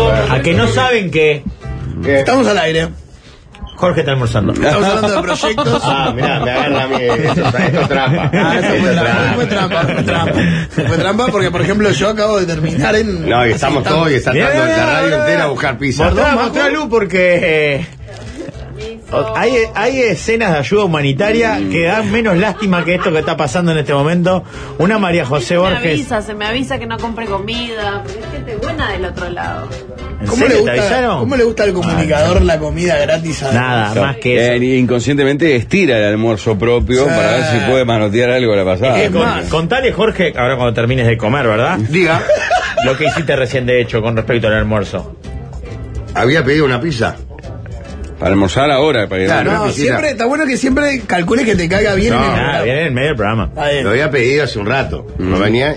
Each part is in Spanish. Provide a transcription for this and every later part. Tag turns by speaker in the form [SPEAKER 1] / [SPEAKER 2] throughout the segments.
[SPEAKER 1] A que no saben que
[SPEAKER 2] Estamos al aire.
[SPEAKER 1] Jorge está almorzando.
[SPEAKER 2] Estamos hablando de proyectos.
[SPEAKER 3] Mirá, me agarra a mí. Esto es trampa.
[SPEAKER 2] Eso fue trampa. Fue trampa porque, por ejemplo, yo acabo de terminar en...
[SPEAKER 3] No, y estamos todos y está dando la radio entera a buscar pizza.
[SPEAKER 1] Mostrá luz porque hay escenas de ayuda humanitaria que dan menos lástima que esto que está pasando en este momento. Una María José Borges.
[SPEAKER 4] Se me avisa que no compre comida, porque es gente buena del otro lado.
[SPEAKER 1] ¿En serio te avisaron?
[SPEAKER 2] ¿Cómo le gusta al comunicador la comida gratis?
[SPEAKER 1] Nada, más que eso.
[SPEAKER 5] Inconscientemente estira el almuerzo propio para ver si puede manotear algo la pasada.
[SPEAKER 1] Contale, Jorge, ahora cuando termines de comer, ¿verdad?
[SPEAKER 3] Diga.
[SPEAKER 1] Lo que hiciste recién, de hecho, con respecto al almuerzo.
[SPEAKER 3] Había pedido una pizza.
[SPEAKER 5] Para almorzar ahora, para ir
[SPEAKER 3] Claro,
[SPEAKER 2] No, siempre, está bueno que siempre calcules que te caiga bien en el programa.
[SPEAKER 1] Viene en el medio del programa.
[SPEAKER 3] Lo había pedido hace un rato. No venía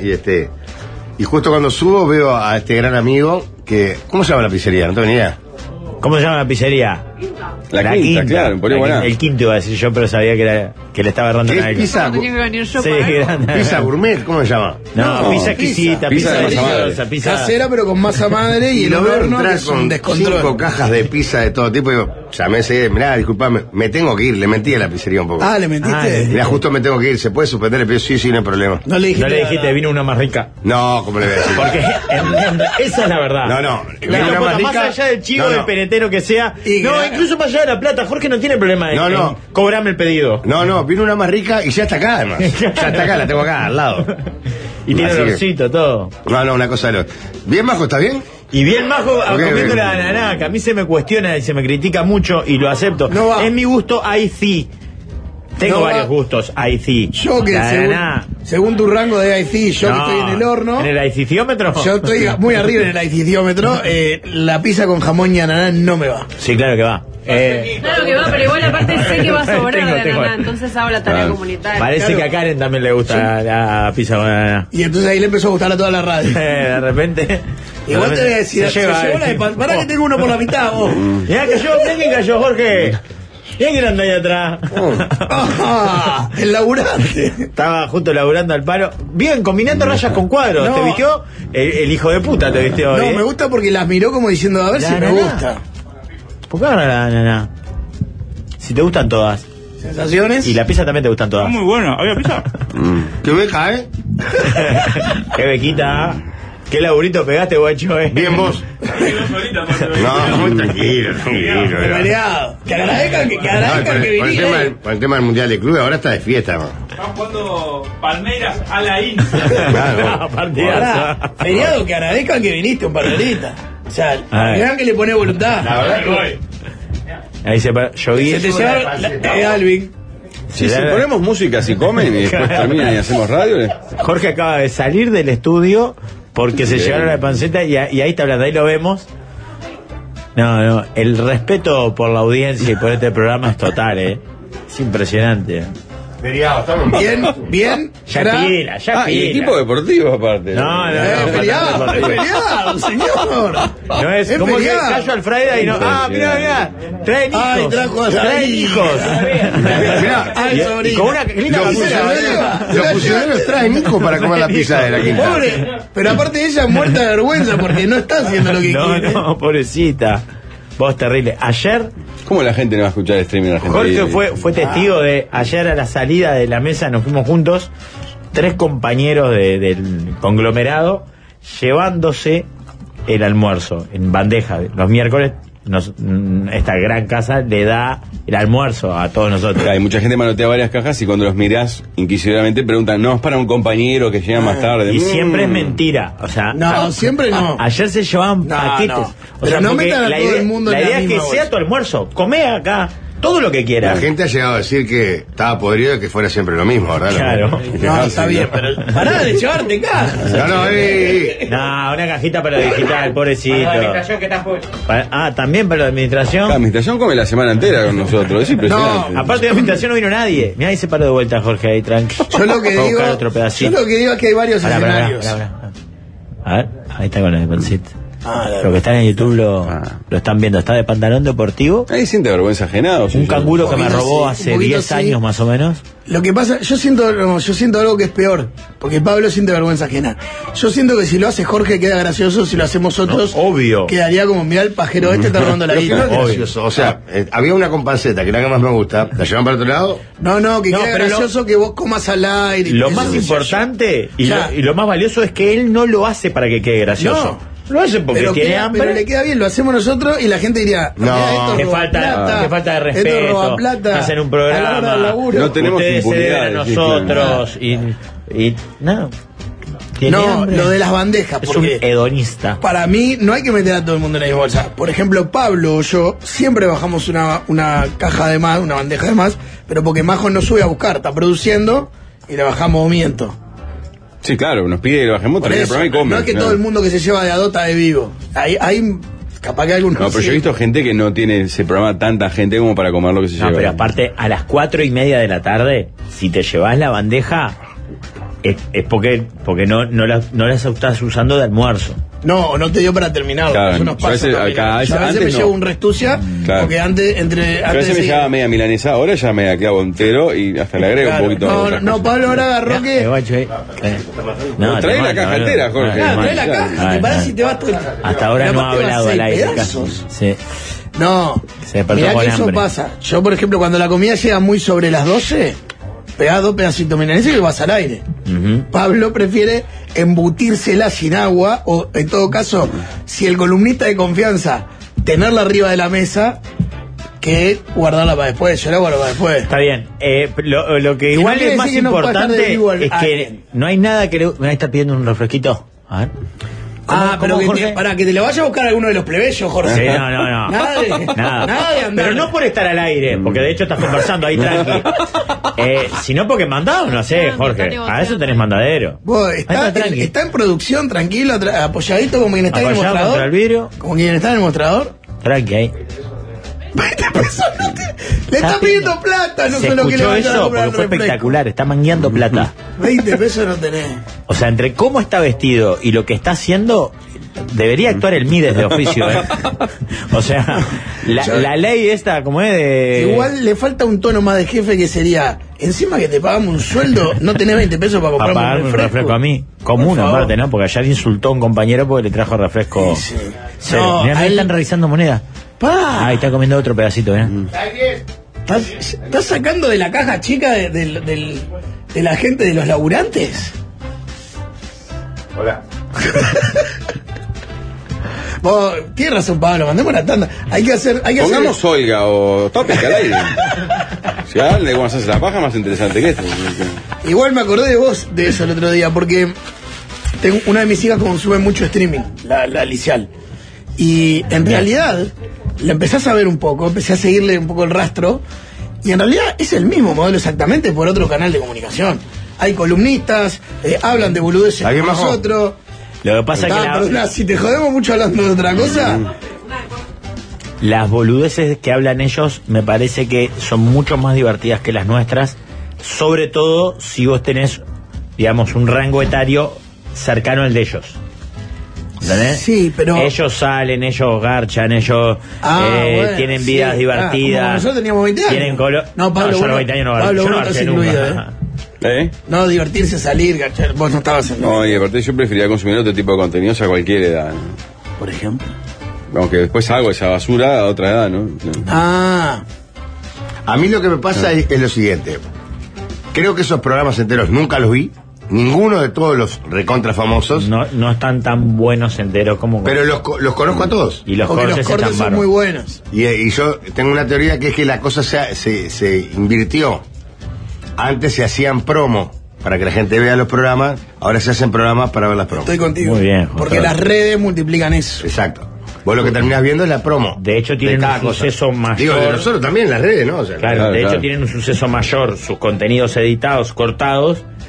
[SPEAKER 3] y justo cuando subo veo a este gran amigo que... ¿Cómo se llama la pizzería? No tengo ni idea.
[SPEAKER 1] ¿Cómo se llama la pizzería?
[SPEAKER 5] La quinta, claro, en Polibuena.
[SPEAKER 1] El quinto iba a decir yo, pero sabía que le estaba errando
[SPEAKER 3] ¿Qué
[SPEAKER 1] a
[SPEAKER 3] es
[SPEAKER 1] alguien.
[SPEAKER 3] pizza?
[SPEAKER 4] Tenía que venir yo
[SPEAKER 1] Sí,
[SPEAKER 4] para
[SPEAKER 1] grande.
[SPEAKER 3] ¿Pizza gourmet? ¿Cómo se llama?
[SPEAKER 1] No, pizza exquisita,
[SPEAKER 5] pizza de masa madre.
[SPEAKER 1] deliciosa, pizza
[SPEAKER 2] Casera, pero con masa madre y el
[SPEAKER 3] lo veo
[SPEAKER 2] horno que
[SPEAKER 3] entrar
[SPEAKER 2] es un
[SPEAKER 3] con
[SPEAKER 2] descontrol.
[SPEAKER 3] 5 cajas de pizza de todo tipo. Y digo, llamé ese, mirá, disculpame, me tengo que ir. Le mentí a la pizzería un poco.
[SPEAKER 2] Ah, ¿le mentiste?
[SPEAKER 3] Mirá, justo me tengo que ir. ¿Se puede suspender el pedido? Sí, no hay problema.
[SPEAKER 2] No le dijiste.
[SPEAKER 1] No le dijiste, vino una más rica.
[SPEAKER 3] No, ¿cómo le voy a decir?
[SPEAKER 1] Porque esa es la verdad.
[SPEAKER 3] No.
[SPEAKER 1] Claro,
[SPEAKER 3] Vino una
[SPEAKER 1] más
[SPEAKER 3] rica.
[SPEAKER 1] allá del chivo,
[SPEAKER 3] No.
[SPEAKER 1] del penetero que sea.
[SPEAKER 2] Y
[SPEAKER 1] No, incluso más allá de la plata. Jorge no tiene problema en cobrarme el pedido.
[SPEAKER 3] No, vino una más rica y ya está acá, además. Ya está acá, la tengo acá, al lado.
[SPEAKER 1] Y tiene
[SPEAKER 3] Así que-
[SPEAKER 1] olorcito, todo.
[SPEAKER 3] No, una cosa de lo... ¿Bien, Majo? ¿Está bien?
[SPEAKER 1] Y bien majo comiendo
[SPEAKER 3] bien.
[SPEAKER 1] la ananá, que a mí se me cuestiona y se me critica mucho y lo acepto.
[SPEAKER 2] No va.
[SPEAKER 1] Es mi gusto, ahí sí. Tengo
[SPEAKER 2] No va.
[SPEAKER 1] varios gustos, ahí sí.
[SPEAKER 2] Yo que
[SPEAKER 1] La ananá.
[SPEAKER 2] según tu rango de IC, yo que
[SPEAKER 1] No,
[SPEAKER 2] estoy en el horno,
[SPEAKER 1] ¿En el aicisciómetro?
[SPEAKER 2] yo estoy muy arriba en el IC-ciómetro, la pizza con jamón y ananá no me va.
[SPEAKER 1] Sí, claro que va.
[SPEAKER 4] Claro que va, pero igual aparte sé que va a sobrar de
[SPEAKER 1] Tengo.
[SPEAKER 4] ananá, entonces hago la tarea comunitaria.
[SPEAKER 1] Parece
[SPEAKER 2] Claro.
[SPEAKER 1] que a Karen también le gusta la pizza con ananá.
[SPEAKER 2] Y entonces ahí le empezó a gustar a toda la radio.
[SPEAKER 1] De repente.
[SPEAKER 2] Igual te voy a decir, se llevó la de pan. Pará que tengo uno por la mitad, vos.
[SPEAKER 1] Mirá, cayó, mirá quién cayó, Jorge. Mirá quién anda ahí atrás.
[SPEAKER 2] Ah, el laburante.
[SPEAKER 1] Estaba justo laburando al palo. Bien, combinando rayas con cuadros.
[SPEAKER 2] No.
[SPEAKER 1] ¿Te vistió? El hijo de puta te vistió hoy.
[SPEAKER 2] No, me gusta porque las miró como diciendo, a ver
[SPEAKER 1] La
[SPEAKER 2] si me
[SPEAKER 1] ananá.
[SPEAKER 2] gusta.
[SPEAKER 1] ¿Por qué ahora la ananá? Si te gustan todas.
[SPEAKER 2] ¿Sensaciones?
[SPEAKER 1] Y la pizza también te gustan todas.
[SPEAKER 6] Muy bueno, ¿había pizza?
[SPEAKER 3] ¿Qué beca,
[SPEAKER 1] Qué bequita. Qué laburito pegaste, guacho,
[SPEAKER 3] Bien vos. No, muy tranquilo.
[SPEAKER 2] Peleado. Que agradezcan que
[SPEAKER 3] Con el
[SPEAKER 2] viniste.
[SPEAKER 3] con el tema del Mundial de Clubes, ahora está de fiesta, man.
[SPEAKER 6] Están jugando Palmeiras a la IN.
[SPEAKER 3] Claro.
[SPEAKER 2] Pará, feriado, que agradezcan que viniste un par de horitas. O sea, vean que le pone voluntad.
[SPEAKER 3] La verdad que...
[SPEAKER 1] Ahí se para. Yo vi.
[SPEAKER 2] Se te lleva Alvin.
[SPEAKER 5] Si ponemos música, si comen y después terminan y hacemos radio.
[SPEAKER 1] Jorge acaba de salir del estudio porque se llevaron la panceta y ahí está hablando, ahí lo vemos. No, el respeto por la audiencia y por este programa es total, Es impresionante.
[SPEAKER 3] Feriado, estamos
[SPEAKER 2] Bien.
[SPEAKER 1] Ya
[SPEAKER 2] Era-
[SPEAKER 1] pila, ya pila.
[SPEAKER 5] Y equipo deportivo aparte.
[SPEAKER 1] No,
[SPEAKER 2] feriado, señor.
[SPEAKER 1] No es
[SPEAKER 2] Es
[SPEAKER 1] como que
[SPEAKER 2] feriado.
[SPEAKER 1] Casual Friday y no. Mirá. Traen hijos.
[SPEAKER 2] Ay, trajo a
[SPEAKER 1] Traen
[SPEAKER 2] David.
[SPEAKER 1] hijos.
[SPEAKER 3] Mirá,
[SPEAKER 2] Ay,
[SPEAKER 1] Y
[SPEAKER 2] sobrina.
[SPEAKER 1] con una linda
[SPEAKER 3] los
[SPEAKER 1] camiseta.
[SPEAKER 3] funcionarios traen hijos para comer la pizza de la quinta.
[SPEAKER 2] Pobre, pero aparte ella muerta de vergüenza porque no está haciendo lo que quiere.
[SPEAKER 1] No, pobrecita. Vos terrible. Ayer
[SPEAKER 5] ¿Cómo la gente no va a escuchar el streaming en Argentina?
[SPEAKER 1] Jorge fue testigo de ayer a la salida de la mesa, nos fuimos juntos, 3 compañeros del conglomerado, llevándose el almuerzo en bandeja. Los miércoles esta gran casa le da el almuerzo a todos nosotros.
[SPEAKER 5] Hay mucha gente manotea varias cajas y cuando los mirás inquisitoriamente preguntan, no, es para un compañero que llega más tarde.
[SPEAKER 1] Y siempre es mentira. O sea,
[SPEAKER 2] No, siempre no.
[SPEAKER 1] Ayer se llevaban
[SPEAKER 2] No,
[SPEAKER 1] paquetes.
[SPEAKER 2] no.
[SPEAKER 1] O
[SPEAKER 2] Pero
[SPEAKER 1] sea,
[SPEAKER 2] no
[SPEAKER 1] porque
[SPEAKER 2] metan a todo el mundo en
[SPEAKER 1] la
[SPEAKER 2] la
[SPEAKER 1] idea es que
[SPEAKER 2] misma
[SPEAKER 1] sea
[SPEAKER 2] bolsa.
[SPEAKER 1] tu almuerzo. Comé acá todo lo que
[SPEAKER 3] La
[SPEAKER 1] quieras.
[SPEAKER 3] gente ha llegado a decir que estaba podrido y que fuera siempre lo mismo, ¿verdad?
[SPEAKER 1] Claro.
[SPEAKER 2] No, está bien, pero pará de llevarte en casa.
[SPEAKER 3] No,
[SPEAKER 1] No, una cajita para digital, pobrecito. También para la administración.
[SPEAKER 5] La administración come la semana entera con nosotros, es impresionante.
[SPEAKER 1] No, aparte de la administración no vino nadie. Mirá, ahí se paró de vuelta Jorge ahí, tranqui.
[SPEAKER 2] Yo lo que
[SPEAKER 1] Va a
[SPEAKER 2] digo,
[SPEAKER 1] buscar otro pedacito.
[SPEAKER 2] yo lo que digo es que hay varios escenarios.
[SPEAKER 1] A ver, ahí está con la de pancita. Los que están en YouTube lo están viendo. Está de pantalón deportivo.
[SPEAKER 5] Ahí siente vergüenza ajena.
[SPEAKER 1] Un canguro que me
[SPEAKER 2] poquito
[SPEAKER 1] robó
[SPEAKER 2] sí,
[SPEAKER 1] hace
[SPEAKER 2] un poquito
[SPEAKER 1] 10
[SPEAKER 2] sí.
[SPEAKER 1] años más o menos.
[SPEAKER 2] Lo que pasa, yo siento algo que es peor, porque Pablo siente vergüenza ajena. Yo siento que si lo hace Jorge queda gracioso, si lo hacemos otros,
[SPEAKER 1] No, obvio.
[SPEAKER 2] quedaría como, mirá el pajero este está robando la
[SPEAKER 3] Pero que no
[SPEAKER 2] guita.
[SPEAKER 3] es gracioso. O sea, había una companceta que era la que más me gusta. La llevan para otro lado.
[SPEAKER 2] No, que
[SPEAKER 1] No,
[SPEAKER 2] queda
[SPEAKER 1] pero
[SPEAKER 2] gracioso que vos comas al aire.
[SPEAKER 1] Lo
[SPEAKER 2] Eso
[SPEAKER 1] más
[SPEAKER 2] decía yo.
[SPEAKER 1] importante
[SPEAKER 2] Ya.
[SPEAKER 1] y lo más valioso es que él no lo hace para que quede gracioso. Lo hace porque
[SPEAKER 2] pero
[SPEAKER 1] tiene
[SPEAKER 2] pero le
[SPEAKER 1] hambre.
[SPEAKER 2] queda bien, lo hacemos nosotros y la gente diría,
[SPEAKER 3] No,
[SPEAKER 2] mirá, esto
[SPEAKER 1] Que
[SPEAKER 2] roba
[SPEAKER 1] falta,
[SPEAKER 2] plata,
[SPEAKER 1] que falta de
[SPEAKER 2] esto
[SPEAKER 1] respeto.
[SPEAKER 2] roba plata,
[SPEAKER 1] Hacen un
[SPEAKER 2] a la hora del
[SPEAKER 1] programa.
[SPEAKER 2] laburo.
[SPEAKER 5] No tenemos
[SPEAKER 1] Ustedes se deben a
[SPEAKER 5] impunidad, sí,
[SPEAKER 1] nosotros. Y no. Tiene
[SPEAKER 2] No,
[SPEAKER 1] hambre.
[SPEAKER 2] lo de las bandejas,
[SPEAKER 1] Es un
[SPEAKER 2] porque
[SPEAKER 1] hedonista.
[SPEAKER 2] para mí no hay que meter a todo el mundo en la misma bolsa. Por ejemplo, Pablo o yo siempre bajamos una caja de más, una bandeja de más, pero porque Majo no sube a buscar, está produciendo y le bajamos movimiento.
[SPEAKER 5] Sí, claro, nos pide que lo bajemos,
[SPEAKER 2] Por
[SPEAKER 5] termina el
[SPEAKER 2] eso,
[SPEAKER 5] programa y come.
[SPEAKER 2] no es que todo el mundo que se lleva de adota de vivo. Hay capaz que algunos.
[SPEAKER 5] No, pero yo he visto gente que no tiene ese programa tanta gente como para comer lo que se
[SPEAKER 1] No,
[SPEAKER 5] lleva.
[SPEAKER 1] pero aparte, a las 4:30 de la tarde, si te llevas la bandeja, es porque no las estás usando de almuerzo.
[SPEAKER 2] No te dio para terminar.
[SPEAKER 5] Claro,
[SPEAKER 2] eso nos
[SPEAKER 5] yo a
[SPEAKER 2] pasa
[SPEAKER 5] veces-
[SPEAKER 2] también.
[SPEAKER 5] acá,
[SPEAKER 2] Yo a veces
[SPEAKER 5] antes
[SPEAKER 2] me
[SPEAKER 5] no.
[SPEAKER 2] llevo un restucia,
[SPEAKER 5] Claro.
[SPEAKER 2] porque antes
[SPEAKER 5] Yo a veces
[SPEAKER 2] de
[SPEAKER 5] me
[SPEAKER 2] seguir-
[SPEAKER 5] llevaba media milanesa, ahora ya me clavo entero y hasta le agrego
[SPEAKER 2] Claro.
[SPEAKER 5] un poquito de
[SPEAKER 2] No,
[SPEAKER 5] otras
[SPEAKER 2] no,
[SPEAKER 5] cosas.
[SPEAKER 2] Pablo ahora agarró que.
[SPEAKER 1] Guacho,
[SPEAKER 5] No, trae la caja entera, Jorge.
[SPEAKER 2] Claro, trae la caja, te parás y te vas todo el-
[SPEAKER 1] Hasta ahora no ha
[SPEAKER 2] Capaz te vas
[SPEAKER 1] hablado
[SPEAKER 2] seis
[SPEAKER 1] al aire.
[SPEAKER 2] pedazos.
[SPEAKER 1] Sí.
[SPEAKER 2] No,
[SPEAKER 1] Se despertó
[SPEAKER 2] mirá
[SPEAKER 1] con
[SPEAKER 2] que eso
[SPEAKER 1] hambre.
[SPEAKER 2] pasa. Yo, por ejemplo, cuando la comida llega muy sobre las 12, pegás 2 pedacitos de milanesa y lo vas al aire.
[SPEAKER 1] Ujú.
[SPEAKER 2] Pablo prefiere embutírsela sin agua, o en todo caso, si el columnista de confianza, tenerla arriba de la mesa, que guardarla para después. Yo la guardo para después.
[SPEAKER 1] Está bien. Lo que
[SPEAKER 2] Y no
[SPEAKER 1] igual
[SPEAKER 2] quiere
[SPEAKER 1] es más
[SPEAKER 2] decir que no pueda estar de
[SPEAKER 1] importante
[SPEAKER 2] vivo al-
[SPEAKER 1] es que
[SPEAKER 2] alguien.
[SPEAKER 1] no hay nada que le... Ahí está pidiendo un refresquito. A ver.
[SPEAKER 2] Pero
[SPEAKER 1] ¿Cómo, Jorge?
[SPEAKER 2] para que te lo vaya a buscar alguno de los plebeyos, Jorge.
[SPEAKER 1] Sí, no.
[SPEAKER 2] Nada de,
[SPEAKER 1] Nada.
[SPEAKER 2] nada de andar.
[SPEAKER 1] Pero no por estar al aire, porque de hecho estás conversando ahí tranqui. Sino porque mandado, no sé,
[SPEAKER 4] Está
[SPEAKER 1] Jorge.
[SPEAKER 4] negociando.
[SPEAKER 1] A eso tenés mandadero.
[SPEAKER 2] Vos,
[SPEAKER 1] Ahí
[SPEAKER 2] está,
[SPEAKER 1] tranqui.
[SPEAKER 2] está en producción, tranquilo, apoyadito como quien está en el
[SPEAKER 1] Apoyado
[SPEAKER 2] mostrador.
[SPEAKER 1] contra el vidrio.
[SPEAKER 2] Como quien está en el mostrador.
[SPEAKER 1] Tranqui ahí.
[SPEAKER 2] 20 pesos no le está pidiendo plata, no
[SPEAKER 1] Se
[SPEAKER 2] sé lo que le
[SPEAKER 1] escuchó
[SPEAKER 2] va a dar
[SPEAKER 1] eso
[SPEAKER 2] comprar
[SPEAKER 1] porque fue
[SPEAKER 2] refresco.
[SPEAKER 1] espectacular. Está mangueando plata.
[SPEAKER 2] 20 pesos no tenés.
[SPEAKER 1] O sea, entre cómo está vestido y lo que está haciendo, debería actuar el Mides de oficio, ¿eh? O sea, la ley esta, como es de...
[SPEAKER 2] Igual le falta un tono más de jefe que sería, encima que te pagamos un sueldo, no tenés 20 pesos para
[SPEAKER 1] Para
[SPEAKER 2] comprarme
[SPEAKER 1] pagarme
[SPEAKER 2] un
[SPEAKER 1] un refresco a mí. Común,
[SPEAKER 2] Por favor.
[SPEAKER 1] aparte, ¿no? Porque ayer insultó a un compañero porque le trajo refresco.
[SPEAKER 2] Sí.
[SPEAKER 1] Cero.
[SPEAKER 2] No,
[SPEAKER 1] Mirá,
[SPEAKER 2] a
[SPEAKER 1] ahí
[SPEAKER 2] él-
[SPEAKER 1] están revisando monedas.
[SPEAKER 2] Pa,
[SPEAKER 1] Ahí está comiendo otro pedacito, ¿eh?
[SPEAKER 2] ¿Estás sacando de la caja chica de la gente de los laburantes?
[SPEAKER 3] Hola.
[SPEAKER 2] Vos, tienes razón, Pablo, mandemos la tanda. Hay que hacer.
[SPEAKER 5] Pongamos Olga o Topic al aire. Si a darle cómo hacerse la paja más interesante que esto.
[SPEAKER 2] Igual me acordé de vos de eso el otro día, porque una de mis hijas consume mucho streaming, la Licial. Y en realidad, la empezás a ver un poco, empecé a seguirle un poco el rastro, y en realidad es el mismo modelo exactamente por otro canal de comunicación. Hay columnistas, hablan de boludeces
[SPEAKER 3] ¿Alguien
[SPEAKER 2] con
[SPEAKER 3] más?
[SPEAKER 2] nosotros.
[SPEAKER 1] Lo que pasa es que
[SPEAKER 2] Perdona, si te jodemos mucho hablando de otra cosa,
[SPEAKER 1] las boludeces que hablan ellos me parece que son mucho más divertidas que las nuestras, sobre todo si vos tenés, digamos, un rango etario cercano al de ellos. ¿Entendés?
[SPEAKER 2] Sí, pero-
[SPEAKER 1] Ellos salen, ellos garchan, ellos
[SPEAKER 2] bueno,
[SPEAKER 1] tienen
[SPEAKER 2] sí.
[SPEAKER 1] vidas
[SPEAKER 2] Como
[SPEAKER 1] divertidas.
[SPEAKER 2] nosotros teníamos 20 años.
[SPEAKER 1] Tienen color.
[SPEAKER 2] No, Pablo,
[SPEAKER 1] yo a
[SPEAKER 2] vos
[SPEAKER 1] los
[SPEAKER 2] no-
[SPEAKER 1] 20 años no
[SPEAKER 2] Pablo,
[SPEAKER 1] garché, yo
[SPEAKER 2] vos
[SPEAKER 1] no
[SPEAKER 2] no estás
[SPEAKER 1] garché nunca.
[SPEAKER 2] incluido, No, divertirse, salir, gachar. Vos no estabas en.
[SPEAKER 5] No, y aparte yo preferiría consumir otro tipo de contenidos a cualquier edad. ¿no?
[SPEAKER 2] Por ejemplo.
[SPEAKER 5] Aunque después hago esa basura a otra edad, ¿no?
[SPEAKER 2] Ah,
[SPEAKER 3] A mí lo que me pasa es lo siguiente. Creo que esos programas enteros nunca los vi. Ninguno de todos los recontra famosos.
[SPEAKER 1] No están tan buenos enteros como.
[SPEAKER 3] Pero los conozco a todos.
[SPEAKER 1] Y los
[SPEAKER 2] porque
[SPEAKER 1] cortes
[SPEAKER 2] los cortes
[SPEAKER 1] están
[SPEAKER 2] son muy
[SPEAKER 1] bárbaros.
[SPEAKER 2] buenos.
[SPEAKER 3] Y yo tengo una teoría que es que la cosa se invirtió. Antes se hacían promo para que la gente vea los programas, ahora se hacen programas para ver las promos.
[SPEAKER 2] Estoy contigo.
[SPEAKER 1] Muy bien, José.
[SPEAKER 2] Porque las redes multiplican eso.
[SPEAKER 3] Exacto. Vos lo que terminás viendo es la promo.
[SPEAKER 1] De hecho, tienen
[SPEAKER 3] cada
[SPEAKER 1] un
[SPEAKER 3] cosa.
[SPEAKER 1] suceso mayor.
[SPEAKER 3] Digo, de nosotros también, las redes, ¿no? O sea,
[SPEAKER 1] Claro,
[SPEAKER 5] Claro,
[SPEAKER 1] de hecho
[SPEAKER 5] claro.
[SPEAKER 1] tienen un suceso mayor, sus contenidos editados, cortados,